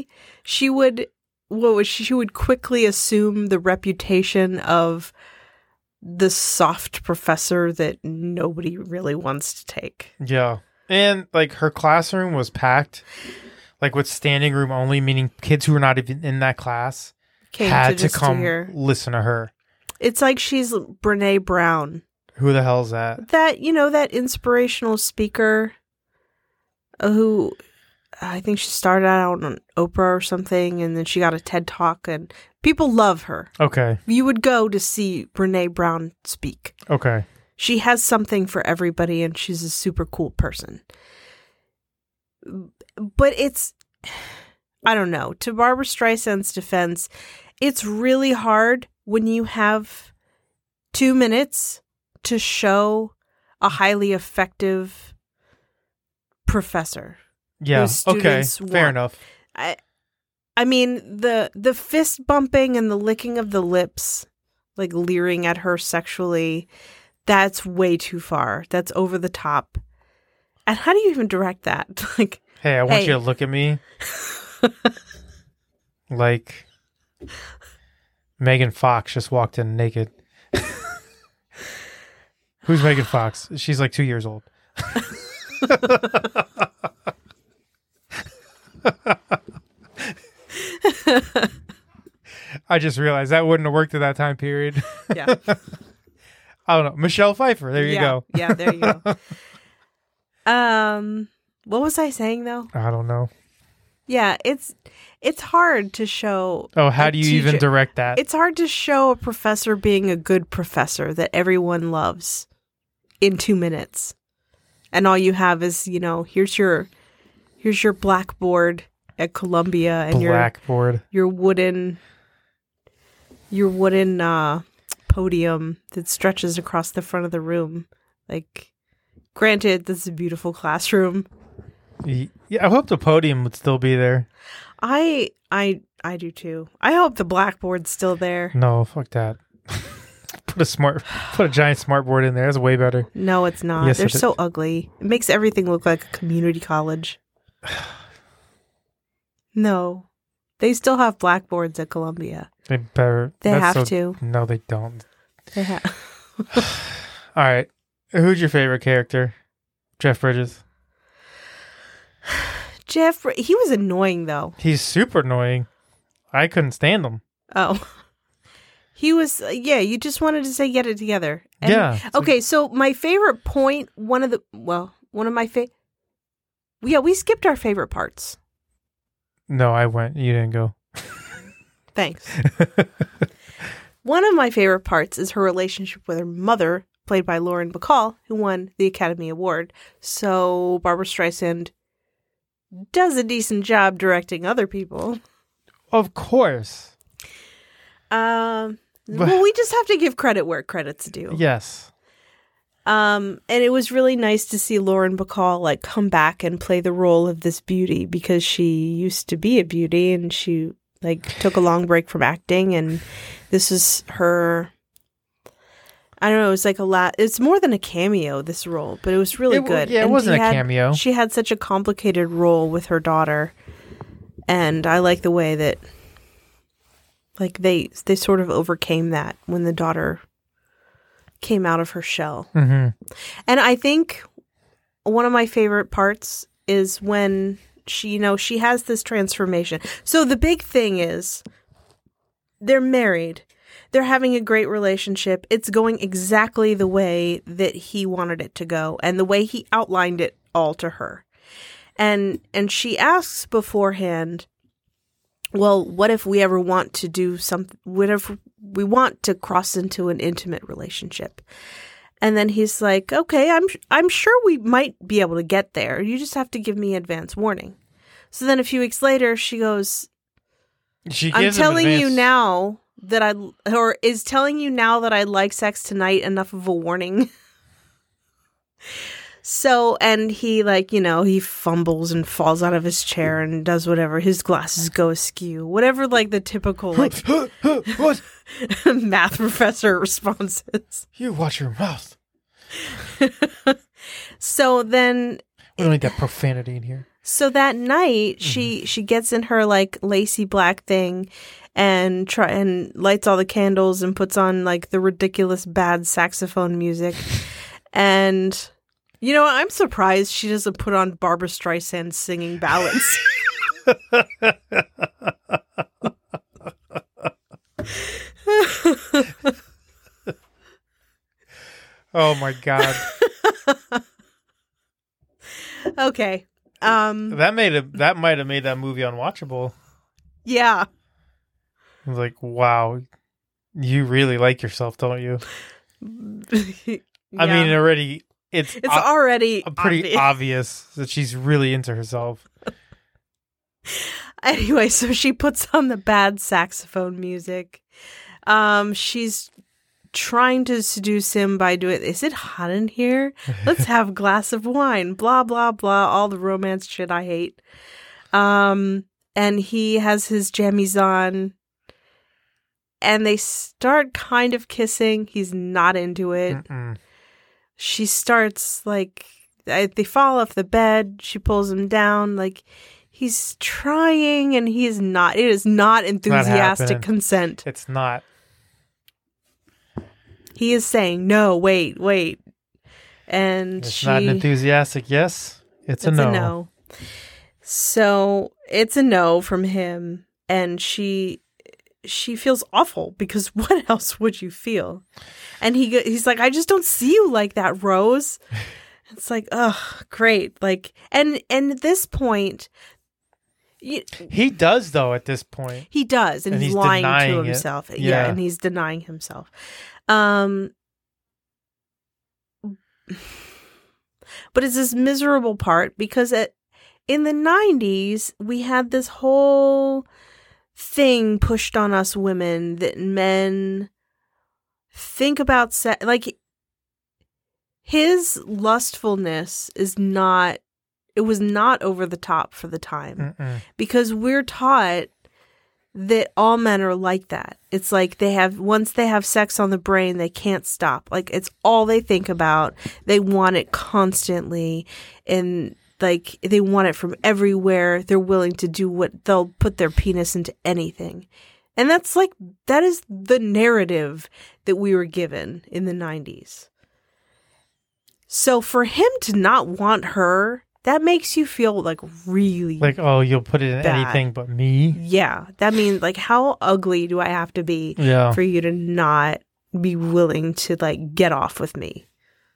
quickly assume the reputation of the soft professor that nobody really wants to take. Yeah. And like her classroom was packed, like with standing room only, meaning kids who were not even in that class had to come listen to her. It's like she's Brene Brown. Who the hell is that? That inspirational speaker who I think she started out on Oprah or something, and then she got a TED Talk, and people love her. Okay. You would go to see Brene Brown speak. Okay. She has something for everybody, and she's a super cool person. But it's, I don't know, to Barbara Streisand's defense, it's really hard when you have 2 minutes to show a highly effective professor. Yeah. Okay. Fair enough. I mean, the fist bumping and the licking of the lips, like leering at her sexually, that's way too far. That's over the top. And how do you even direct that? Like, hey, I want you to look at me. Like Megan Fox just walked in naked. Who's Megan Fox? She's like 2 years old. I just realized that wouldn't have worked at that time period. Yeah. I don't know. Michelle Pfeiffer. There you go. Yeah, there you go. What was I saying though? I don't know. Yeah, it's hard to show. Oh, how do you even direct that? It's hard to show a professor being a good professor that everyone loves in 2 minutes. And all you have is, here's your blackboard at Columbia and blackboard. your wooden podium that stretches across the front of the room. Like, granted, this is a beautiful classroom. Yeah, I hope the podium would still be there. I do too. I hope the blackboard's still there. No, fuck that. Put a giant smartboard in there. That's way better. No, it's not. Yes, They're so ugly. It makes everything look like a community college. No. They still have blackboards at Columbia. They better. They have to. No, they don't. They have. All right. Who's your favorite character? Jeff Bridges. Jeff, he was annoying though. He's super annoying. I couldn't stand him. Oh. He was, you just wanted to say get it together. And, yeah. Okay, so my favorite point, one of my we skipped our favorite parts. No, I went. You didn't go. Thanks. One of my favorite parts is her relationship with her mother, played by Lauren Bacall, who won the Academy Award. So Barbara Streisand does a decent job directing other people. Of course. Well, we just have to give credit where credit's due. Yes. And it was really nice to see Lauren Bacall come back and play the role of this beauty, because she used to be a beauty and she took a long break from acting, and this is her. I don't know. It was it's more than a cameo, this role, but it was really good. Yeah, it wasn't a cameo. She had such a complicated role with her daughter, and I like the way that they sort of overcame that when the daughter came out of her shell. Mm-hmm. And I think one of my favorite parts is when she has this transformation. So the big thing is they're married. They're having a great relationship. It's going exactly the way that he wanted it to go and the way he outlined it all to her. And she asks beforehand, well, what if we ever want to do something, what if we want to cross into an intimate relationship? And then he's like, okay, I'm sure we might be able to get there. You just have to give me advance warning. So then a few weeks later, she goes, I'm telling you now that is telling you now that I like sex tonight enough of a warning? So, and he he fumbles and falls out of his chair and does whatever. His glasses go askew. Whatever, the typical, what? math professor responses. You watch your mouth. So then... We don't need that profanity in here. So that night, she gets in her, lacy black thing and lights all the candles and puts on, the ridiculous bad saxophone music. And... I'm surprised she doesn't put on Barbara Streisand singing ballads. Oh my God. Okay. That might have made that movie unwatchable. Yeah. I was like, wow, you really like yourself, don't you? Yeah. I mean, already... It's already pretty obvious that she's really into herself. Anyway, so she puts on the bad saxophone music. She's trying to seduce him by doing, is it hot in here? Let's have a glass of wine. Blah, blah, blah. All the romance shit I hate. And he has his jammies on. And they start kind of kissing. He's not into it. Mm-mm. She starts, they fall off the bed. She pulls him down. He's trying and he is not. It is not enthusiastic consent. It's not. He is saying, no, wait. And it's not an enthusiastic yes. It's a no. So it's a no from him, and she feels awful because what else would you feel? And he's like, I just don't see you like that, Rose. It's like, oh, great. Like, and at this point, he does though. At this point, he does, and he's lying to himself. Yeah, and he's denying himself. But it's this miserable part because in the 90s, we had this whole thing pushed on us women that men think about sex. Like, his lustfulness it was not over the top for the time. Because we're taught that all men are like that. It's like once they have sex on the brain, they can't stop. Like, it's all they think about. They want it constantly, and like they want it from everywhere. They're willing to do they'll put their penis into anything. And that is the narrative that we were given in the 90s. So for him to not want her, that makes you feel like really like, oh, you'll put it in bad. Anything but me. Yeah. That means like, how ugly do I have to be for you to not be willing to like get off with me?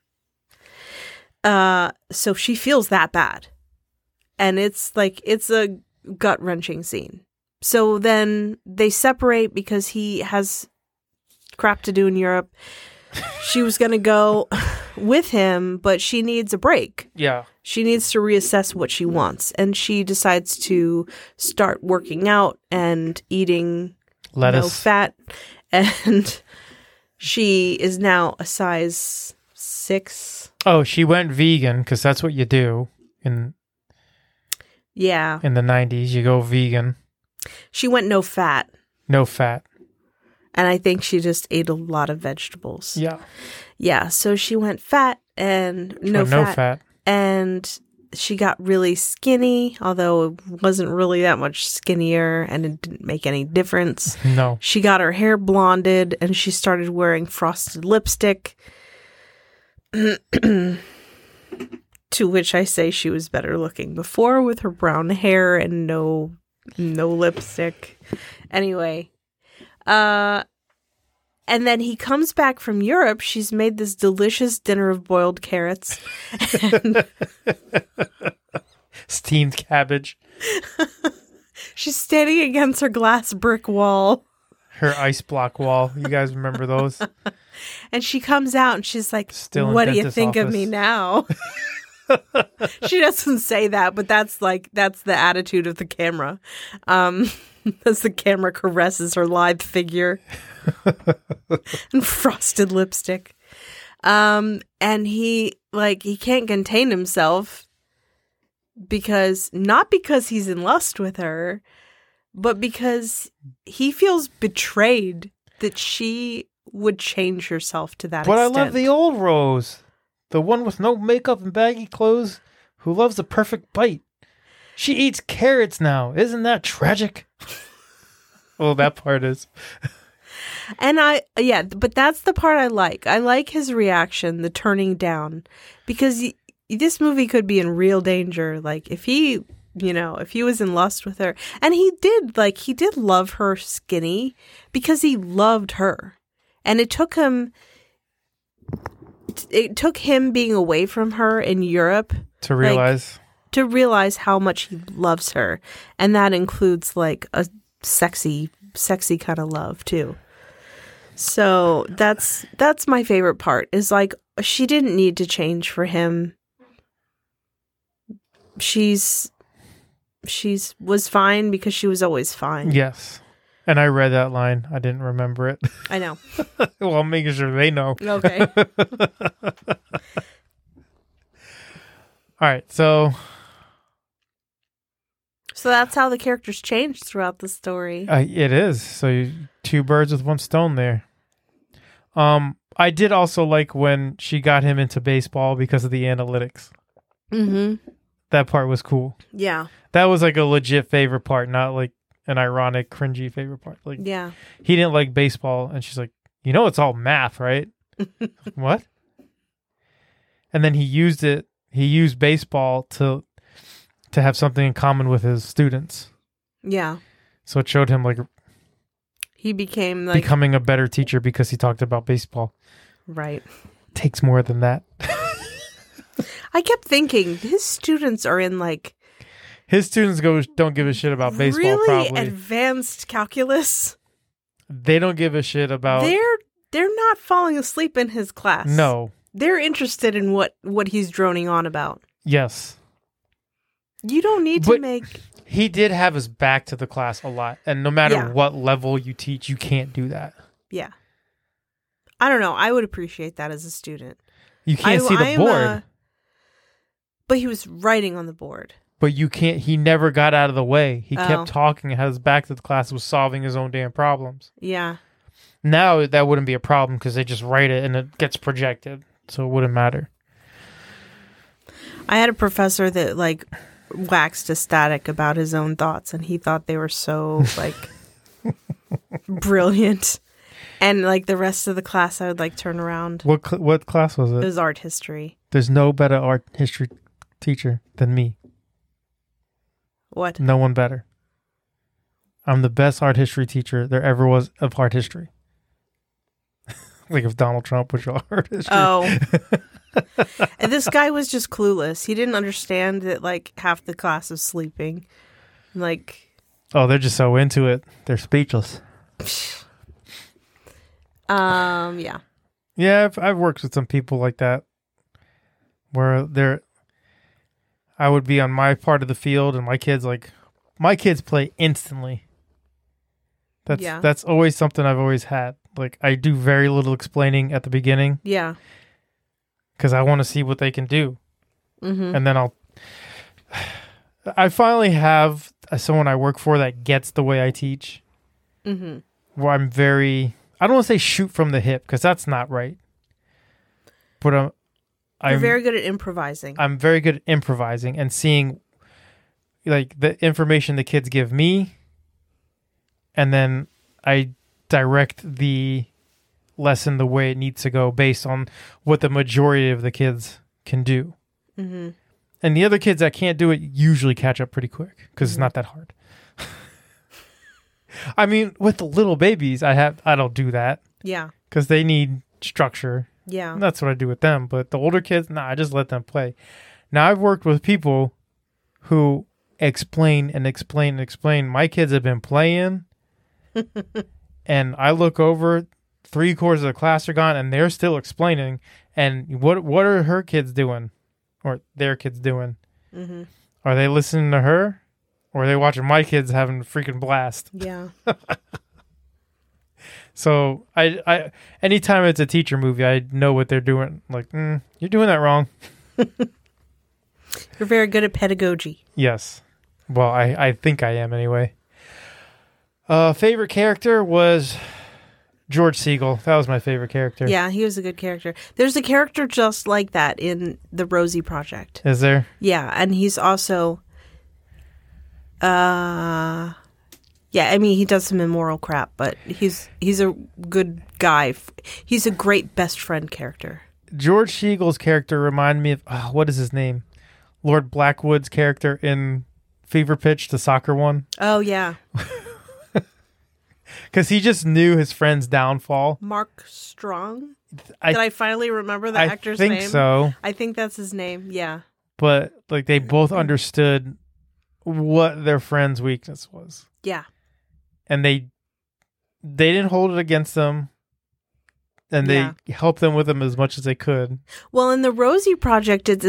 So she feels that bad. And it's a gut-wrenching scene. So then they separate because he has crap to do in Europe. She was going to go with him, but she needs a break. Yeah. She needs to reassess what she wants. And she decides to start working out and eating lettuce, no fat. And she is now a size 6. Oh, she went vegan because that's what you do in the 90s. You go vegan. She went no fat. No fat. And I think she just ate a lot of vegetables. Yeah. Yeah. So she went fat and no fat. And she got really skinny, although it wasn't really that much skinnier and it didn't make any difference. No. She got her hair blonded and she started wearing frosted lipstick. To which I say she was better looking before with her brown hair and no lipstick. Anyway. And then he comes back from Europe. She's made this delicious dinner of boiled carrots. And steamed cabbage. She's standing against her glass brick wall. Her ice block wall. You guys remember those? And she comes out and she's like, what do you think of me now? She doesn't say that, but that's the attitude of the camera. As the camera caresses her lithe figure and frosted lipstick. And he can't contain himself not because he's in lust with her, but because he feels betrayed that she would change herself to that extent. But I love the old Rose. The one with no makeup and baggy clothes who loves the perfect bite. She eats carrots now. Isn't that tragic? Well, that part is. And but that's the part I like. I like his reaction, the turning down, because this movie could be in real danger. Like if he was in lust with her, and he did love her skinny because he loved her. And it took him being away from her in Europe to realize how much he loves her. And that includes like a sexy kind of love too. So that's my favorite part, is like she didn't need to change for him. She's was fine because she was always fine. Yes. And I read that line. I didn't remember it. I know. Well, I'm making sure they know. Okay. All right. So that's how the characters change throughout the story. It is. So two birds with one stone there. I did also like when she got him into baseball because of the analytics. Mm-hmm. That part was cool. Yeah. That was like a legit favorite part, not like an ironic, cringy favorite part. Like, yeah. He didn't like baseball, and she's like, it's all math, right? What? And then he used baseball to to have something in common with his students. Yeah. So it showed him like He became like becoming a better teacher because he talked about baseball. right. Takes more than that. I kept thinking his students are in like His students don't give a shit about baseball. really Probably advanced calculus. they don't give a shit about. They're not falling asleep in his class. No. They're interested in what he's droning on about. Yes. You don't need to But- make He did have his back to the class a lot, and no matter Yeah. what level you teach, you can't do that. yeah. I don't know. I would appreciate that as a student. You can't see the I'm, board, but he was writing on the board. but you can't. He never got out of the way. He Oh. kept talking, had his back to the class, was solving his own damn problems. Yeah. Now that wouldn't be a problem because they just write it and it gets projected, so it wouldn't matter. I had a professor that like waxed ecstatic about his own thoughts, and he thought they were so like brilliant. And like the rest of the class, I would like turn around. What class was It it? was art history. There's no better art history teacher than me. What? No one better. I'm the best art history teacher there ever was of art history. Like if Donald Trump was your art history. Oh. And this guy was just clueless. He didn't understand that like half the class was sleeping. Like, Oh, they're just so into it. They're speechless. yeah. Yeah, I've worked with some people like that where I would be on my part of the field and my kids play instantly. That's always something I've always had. Like I do very little explaining at the beginning Yeah. because I want to see what they can do. Mm-hmm. And then I finally have someone I work for that gets the way I teach. Mm-hmm. Where I don't want to say shoot from the hip because that's not right. But You're I'm very good at improvising. I'm very good at improvising and seeing like the information the kids give me, and then I direct the lesson the way it needs to go based on what the majority of the kids can do. Mm-hmm. And the other kids that can't do it usually catch up pretty quick because it's not that hard. I mean, with the little babies, I don't do that Yeah. because they need structure. Yeah. And that's what I do with them. But the older kids, I just let them play. Now I've worked with people who explain and explain and explain. My kids have been playing, and I look over, 3/4 of the class are gone, and they're still explaining. And what are her kids doing, or their kids doing? Mm-hmm. Are they listening to her, or are they watching my kids having a freaking blast? Yeah. So I anytime it's a teacher movie, I know what they're doing. Like, you're doing that wrong. You're very good at pedagogy. Yes. Well, I think I am anyway. Favorite character was George Siegel. That was my favorite character. Yeah, he was a good character. There's a character just like that in the Rosie Project. Is there? Yeah, and he's also yeah, I mean he does some immoral crap, but he's a good guy. He's a great best friend character. George Siegel's character reminded me of what is his name? Lord Blackwood's character in Fever Pitch, the soccer one. Oh yeah. Because he just knew his friend's downfall. Mark Strong? Did I finally remember the actor's I name? think so. I think that's his name. Yeah. But like they both understood what their friend's weakness was. Yeah. And they didn't hold it against them. And they helped them with them as much as they could. Well, in the Rosie Project, it's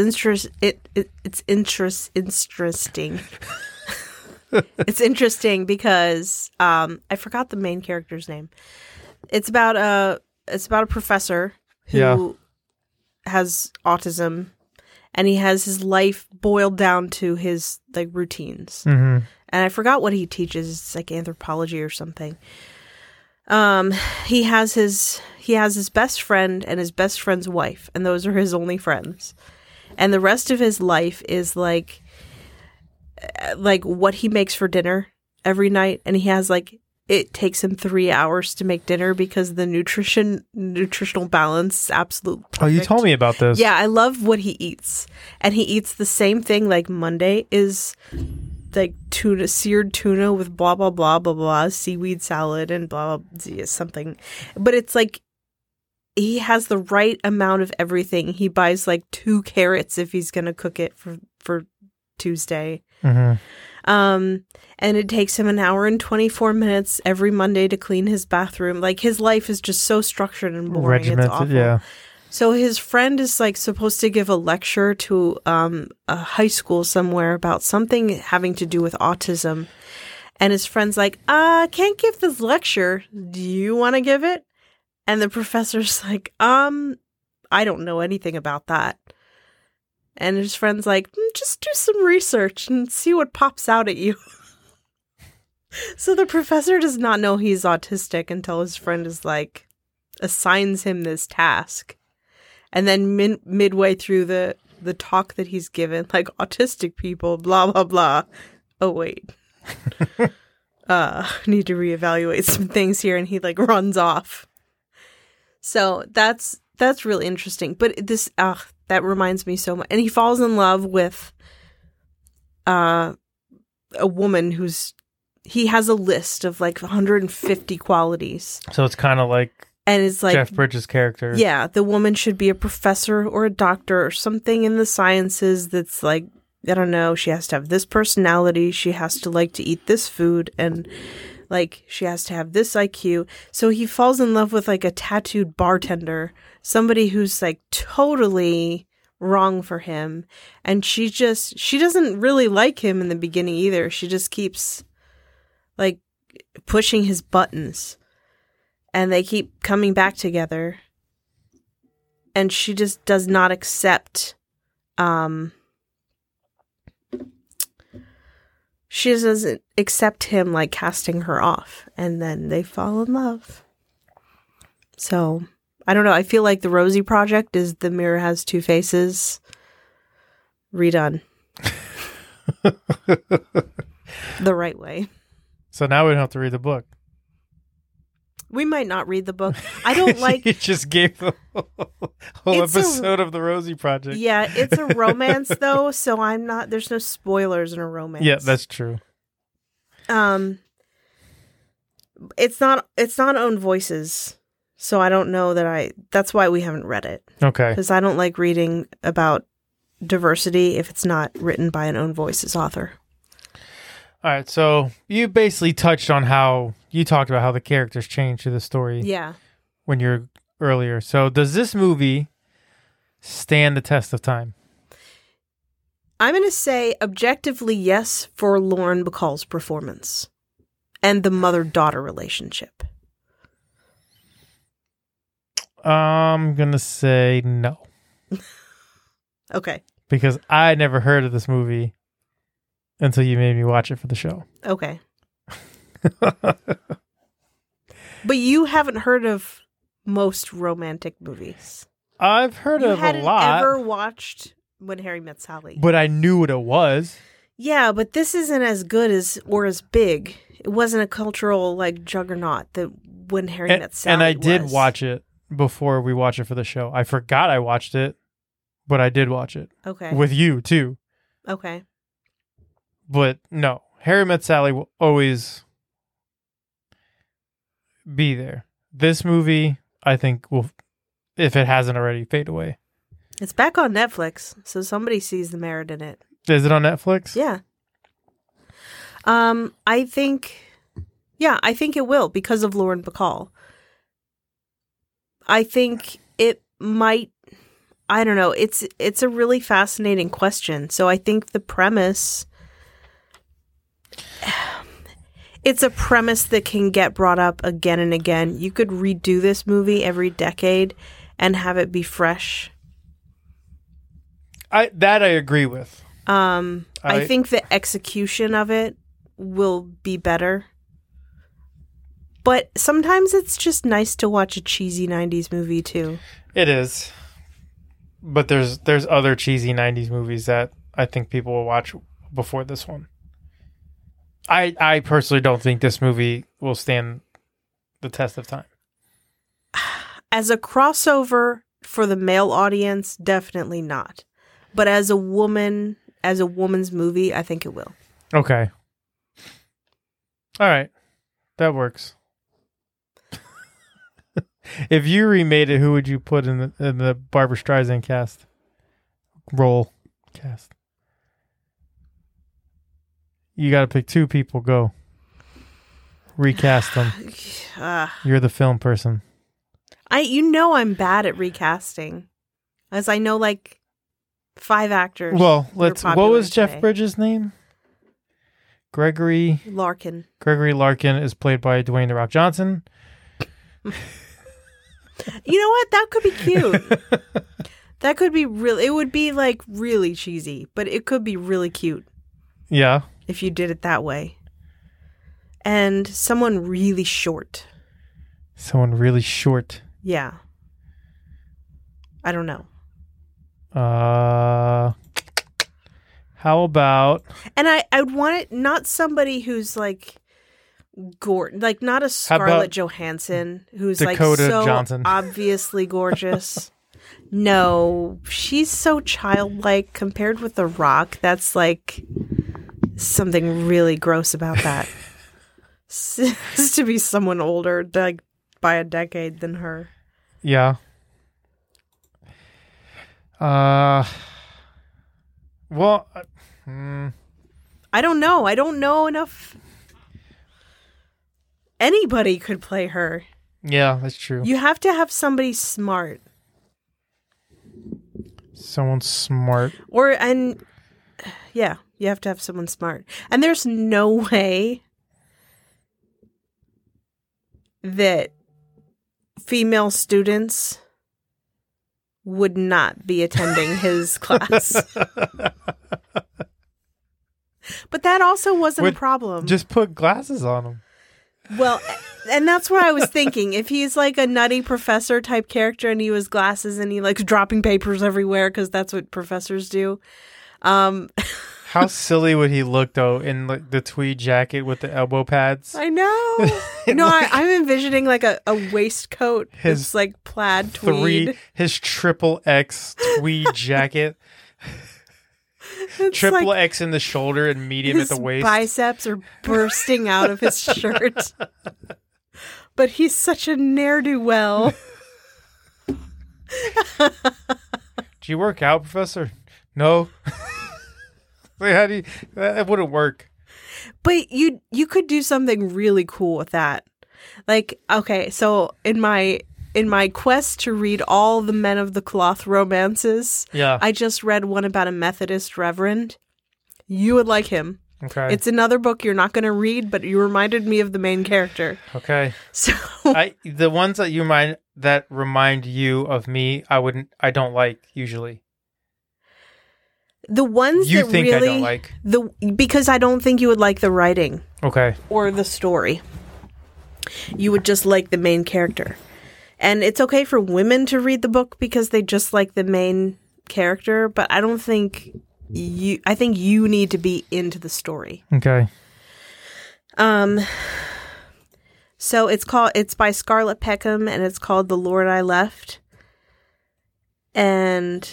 interesting. It's interesting because I forgot the main character's name. It's about a professor who has autism, and he has his life boiled down to his like routines. Mm-hmm. And I forgot what he teaches. It's like anthropology or something. He has his best friend and his best friend's wife, and those are his only friends. And the rest of his life is like what he makes for dinner every night, and he has like it takes him 3 hours to make dinner because the nutritional balance is absolutely perfect. Oh, you told me about this. Yeah, I love what he eats. And he eats the same thing. Like Monday is like seared tuna with blah, blah, blah, blah, blah, seaweed salad and blah, blah, something. But it's like he has the right amount of everything. He buys like 2 carrots if he's going to cook it for Tuesday. Mm-hmm. And it takes him an hour and 24 minutes every Monday to clean his bathroom. Like his life is just so structured and boring. Regimented, it's awful. yeah. So his friend is like supposed to give a lecture to a high school somewhere about something having to do with autism. And his friend's like, can't give this lecture. Do you want to give it? And the professor's like, I don't know anything about that. And his friend's like, just do some research and see what pops out at you. So the professor does not know he's autistic until his friend is like, assigns him this task. And then midway through the talk that he's given, like autistic people, blah, blah, blah. Oh, wait. Need to reevaluate some things here. And he like runs off. So that's really interesting. But this, that reminds me so much. And he falls in love with a woman he has a list of like 150 qualities. So it's kind of like and it's like Jeff Bridges' character. Yeah, the woman should be a professor or a doctor or something in the sciences that's like, I don't know, she has to have this personality, she has to like to eat this food, and like she has to have this IQ. So he falls in love with like a tattooed bartender, somebody who's like totally wrong for him. And she doesn't really like him in the beginning either. She just keeps like pushing his buttons. And they keep coming back together. And she just does not accept, she doesn't accept him like casting her off. And then they fall in love. So, I don't know. I feel like the Rosie Project is The Mirror Has Two Faces redone. The right way. So now we don't have to read the book. We might not read the book. I don't like... You just gave the whole episode of the Rosie Project. Yeah, it's a romance, though, so I'm not... There's no spoilers in a romance. Yeah, that's true. It's not Own Voices, so I don't know that That's why we haven't read it. Okay. Because I don't like reading about diversity if it's not written by an Own Voices author. All right, so you basically touched on how... You talked about how the characters change to the story. Yeah. When you're earlier. So does this movie stand the test of time? I'm going to say objectively yes for Lauren Bacall's performance and the mother-daughter relationship. I'm going to say no. Okay. Because I never heard of this movie until you made me watch it for the show. Okay. But you haven't heard of most romantic movies. I've heard of a lot. You hadn't ever watched When Harry Met Sally. But I knew what it was. Yeah, but this isn't as good as big. It wasn't a cultural like juggernaut that When Harry Met Sally And I did was. watch it before we watched it for the show. I forgot I watched it, but I did watch it. Okay. With you, too. Okay. But no, Harry Met Sally will always be there. This movie, I think, will, if it hasn't already, fade away. It's back on Netflix, so somebody sees the merit in it. Is it on Netflix? Yeah. I think it will because of Lauren Bacall. I think it might, I don't know, it's a really fascinating question. So I think the premise, it's a premise that can get brought up again and again. You could redo this movie every decade and have it be fresh. I agree with. I think the execution of it will be better. But sometimes it's just nice to watch a cheesy 90s movie too. It is. But there's other cheesy 90s movies that I think people will watch before this one. I personally don't think this movie will stand the test of time. As a crossover for the male audience, definitely not. But as a woman's movie, I think it will. Okay. All right. That works. If you remade it, who would you put in the Barbra Streisand cast? Role cast. You got to pick 2 people. Go. Recast them. You're the film person. I'm bad at recasting, as I know like 5 actors. Well, what was Jeff Bridges' name? Gregory Larkin. Gregory Larkin is played by Dwayne "The Rock" Johnson. You know what? That could be cute. That could be really. It would be like really cheesy, but it could be really cute. Yeah. If you did it that way. And someone really short. Someone really short. Yeah. I don't know. How about? And I'd want it not somebody who's like like not a Scarlett Johansson who's Dakota like so Johnson. Obviously gorgeous. No, she's so childlike compared with The Rock. That's like something really gross about that. Has to be someone older, like by a decade than her. Yeah. Well, I don't know. I don't know enough. Anybody could play her. Yeah, that's true. You have to have somebody smart. Someone smart. Yeah, you have to have someone smart. And there's no way that female students would not be attending his class. But that also wasn't a problem. Just put glasses on him. Well, and that's what I was thinking. If he's like a nutty professor type character and he has glasses and he likes dropping papers everywhere because that's what professors do. How silly would he look, though, in like the tweed jacket with the elbow pads? I know. No, I'm envisioning like a waistcoat. His like plaid tweed. His XXX tweed jacket. Triple like X in the shoulder and medium at the waist. His biceps are bursting out of his shirt. But he's such a ne'er-do-well. Do you work out, Professor? No. How do you, that wouldn't work. But you could do something really cool with that. Like, okay, so in my quest to read all the Men of the Cloth romances, I just read one about a Methodist reverend. You would like him. Okay. It's another book you're not going to read, but you reminded me of the main character. Okay. So the ones that remind you of me, I don't like usually. The ones you that think really, I don't like because I don't think you would like the writing. Okay. Or the story. You would just like the main character. And it's okay for women to read the book because they just like the main character, but I don't think I think you need to be into the story. Okay. So it's by Scarlett Peckham and it's called The Lord I Left. And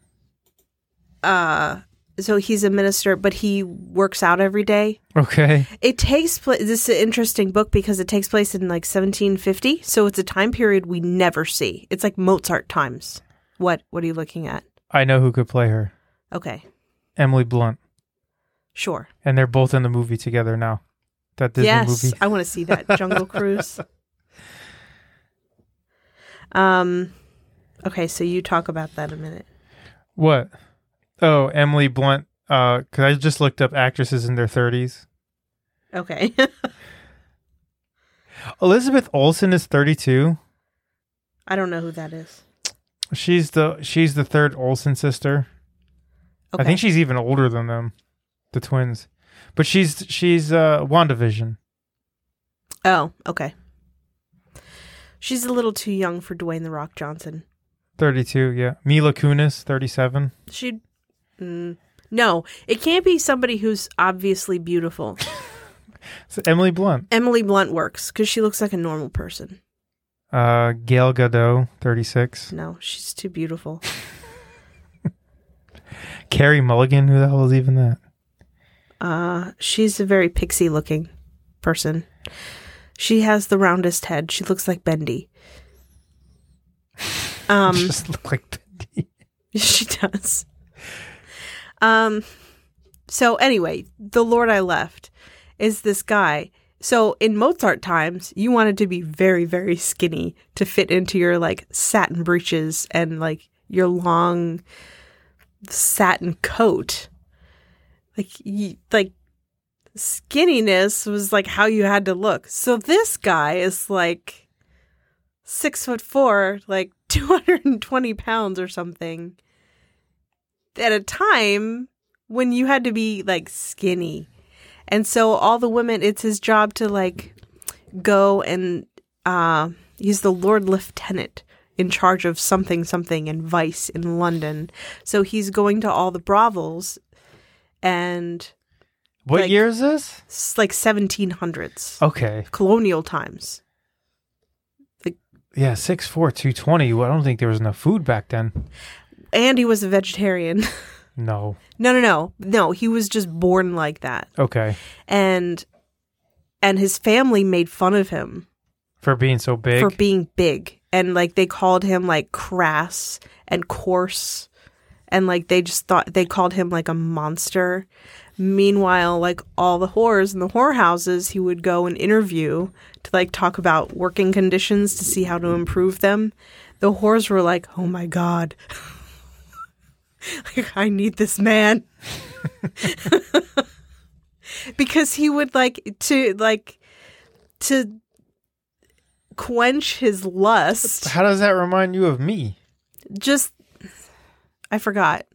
so he's a minister, but he works out every day. Okay. It takes place. This is an interesting book because it takes place in like 1750. So it's a time period we never see. It's like Mozart times. What are you looking at? I know who could play her. Okay. Emily Blunt. Sure. And they're both in the movie together now. That Disney movie. Yes, I want to see that. Jungle Cruise. Okay, so you talk about that a minute. What? Oh, Emily Blunt. Because I just looked up actresses in their 30s. Okay. Elizabeth Olsen is 32. I don't know who that is. She's the third Olsen sister. Okay. I think she's even older than them, the twins. But she's WandaVision. Oh, okay. She's a little too young for Dwayne "The Rock" Johnson. 32, yeah. Mila Kunis, 37. No, it can't be somebody who's obviously beautiful. So Emily Blunt. Emily Blunt works because she looks like a normal person. Gail Gadot, 36. No, she's too beautiful. Carrie Mulligan, who the hell is even that? She's a very pixie looking person. She has the roundest head. She looks like Bendy. Just look like Bendy. She does. So anyway, the Lord I Left is this guy. So in Mozart times, you wanted to be very, very skinny to fit into your like satin breeches and like your long satin coat. Like skinniness was like how you had to look. So this guy is like 6'4", like 220 pounds or something. At a time when you had to be like skinny. And so all the women, it's his job to like go and he's the Lord Lieutenant in charge of something in Vice in London. So he's going to all the brothels and what like, year is this? It's like 1700s. Okay. Colonial times. Yeah, 6'4", 220. Well, I don't think there was enough food back then. And he was a vegetarian. No. No, he was just born like that. Okay. And his family made fun of him. For being so big? For being big. And like they called him like crass and coarse. And like they called him like a monster. Meanwhile, like all the whores in the whorehouses, he would go and interview to like talk about working conditions to see how to improve them. The whores were like, oh my God. Like, I need this man. Because he would to quench his lust. How does that remind you of me? Just, I forgot.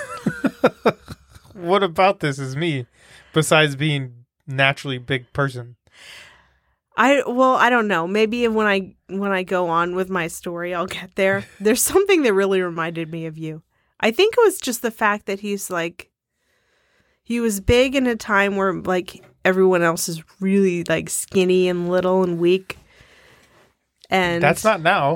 What about this is me, besides being naturally big person? I don't know. Maybe when I go on with my story, I'll get there. There's something that really reminded me of you. I think it was just the fact that he was big in a time where like everyone else is really like skinny and little and weak. And that's not now.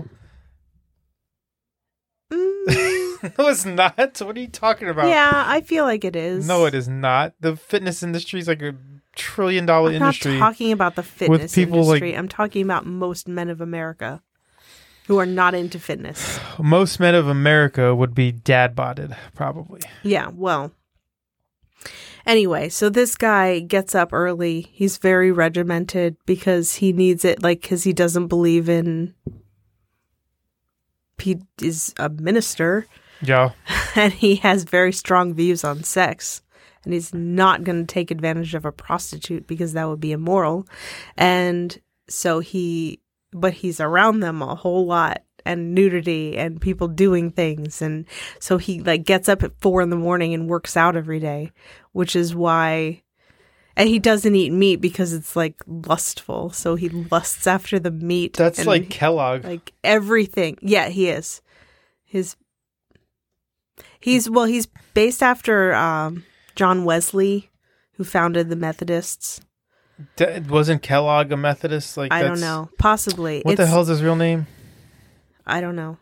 No, it's not. What are you talking about? Yeah, I feel like it is. No, it is not. The fitness industry is like $1 trillion industry. I'm not talking about the fitness people industry. like, I'm talking about most men of America who are not into fitness. Most men of America would be dad-bodded, probably. Yeah, well. Anyway, so this guy gets up early. He's very regimented because he needs it, like, because he doesn't believe in... He is a minister. Yeah. And he has very strong views on sex. And he's not going to take advantage of a prostitute because that would be immoral. And so but he's around them a whole lot, and nudity and people doing things. And so he like gets up at 4 a.m. and works out every day, which is why, and he doesn't eat meat because it's like lustful. So he lusts after the meat. That's like Kellogg. Like everything. Yeah, he is. He's based after John Wesley, who founded the Methodists. Wasn't Kellogg a Methodist? Like I don't know. Possibly. What the hell is his real name? I don't know.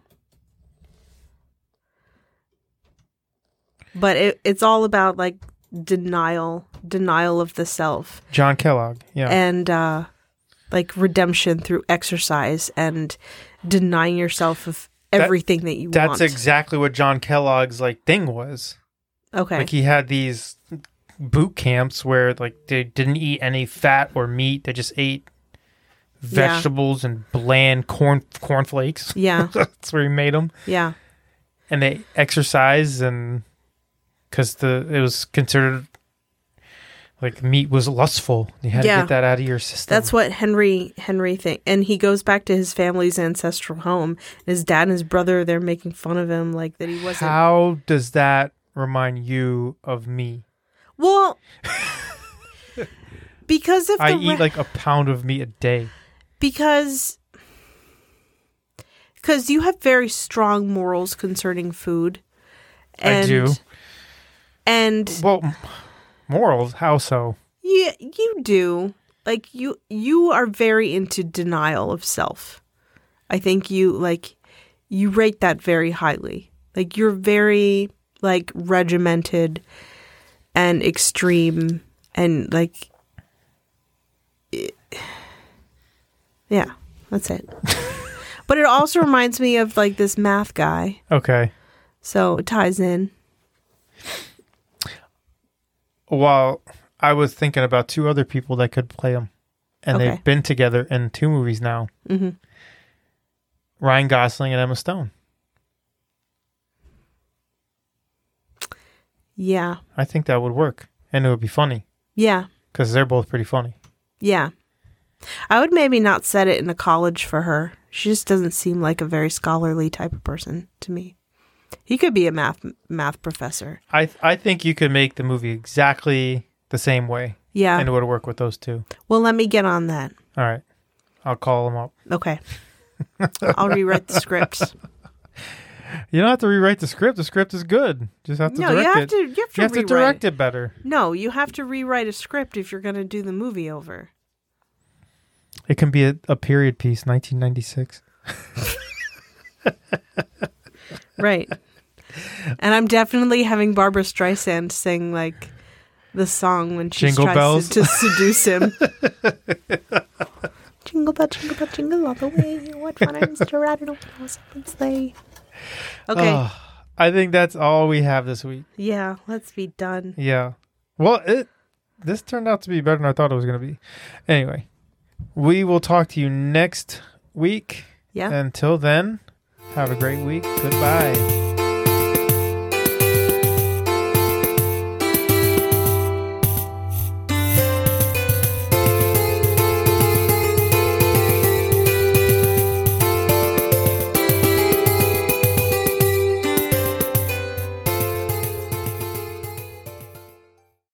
But it's all about like denial of the self. John Kellogg, yeah. And like redemption through exercise and denying yourself of everything that you want. That's exactly what John Kellogg's like thing was. Okay. Like he had these boot camps where like they didn't eat any fat or meat. They just ate vegetables and bland cornflakes. Yeah. That's where he made them. Yeah. And they exercised, and because it was considered like meat was lustful. You had to get that out of your system. That's what Henry think. And he goes back to his family's ancestral home. His dad and his brother, they're making fun of him like that he wasn't. How does that remind you of me? Well, because if I eat like a pound of meat a day. Because you have very strong morals concerning food. And, I do. And well, morals? How so? Yeah, you do. like you are very into denial of self. I think you rate that very highly. Like you're very like regimented and extreme and like yeah, that's it. But it also reminds me of like this math guy. Okay. So it ties in. Well, I was thinking about two other people that could play him. And Okay. they've been together in 2 movies now. Mm-hmm. Ryan Gosling and Emma Stone. Yeah. I think that would work. And it would be funny. Yeah. Because they're both pretty funny. Yeah. I would maybe not set it in a college for her. She just doesn't seem like a very scholarly type of person to me. He could be a math professor. I think you could make the movie exactly the same way. Yeah. And it would work with those two. Well, let me get on that. All right. I'll call them up. Okay. I'll rewrite the script. You don't have to rewrite the script. The script is good. You just have to No, direct it. you have to to direct it better. No, you have to rewrite a script if you're going to do the movie over. It can be a period piece, 1996. Right. And I'm definitely having Barbara Streisand sing like the song when she Jingle tries bells. to seduce him. Jingle bell, jingle all the way. What fun it is to ride in a horse and sleigh. Okay. Oh, I think that's all we have this week. Yeah, let's be done. Yeah. Well, this turned out to be better than I thought it was going to be. Anyway, we will talk to you next week. Yeah. Until then, have a great week. Goodbye.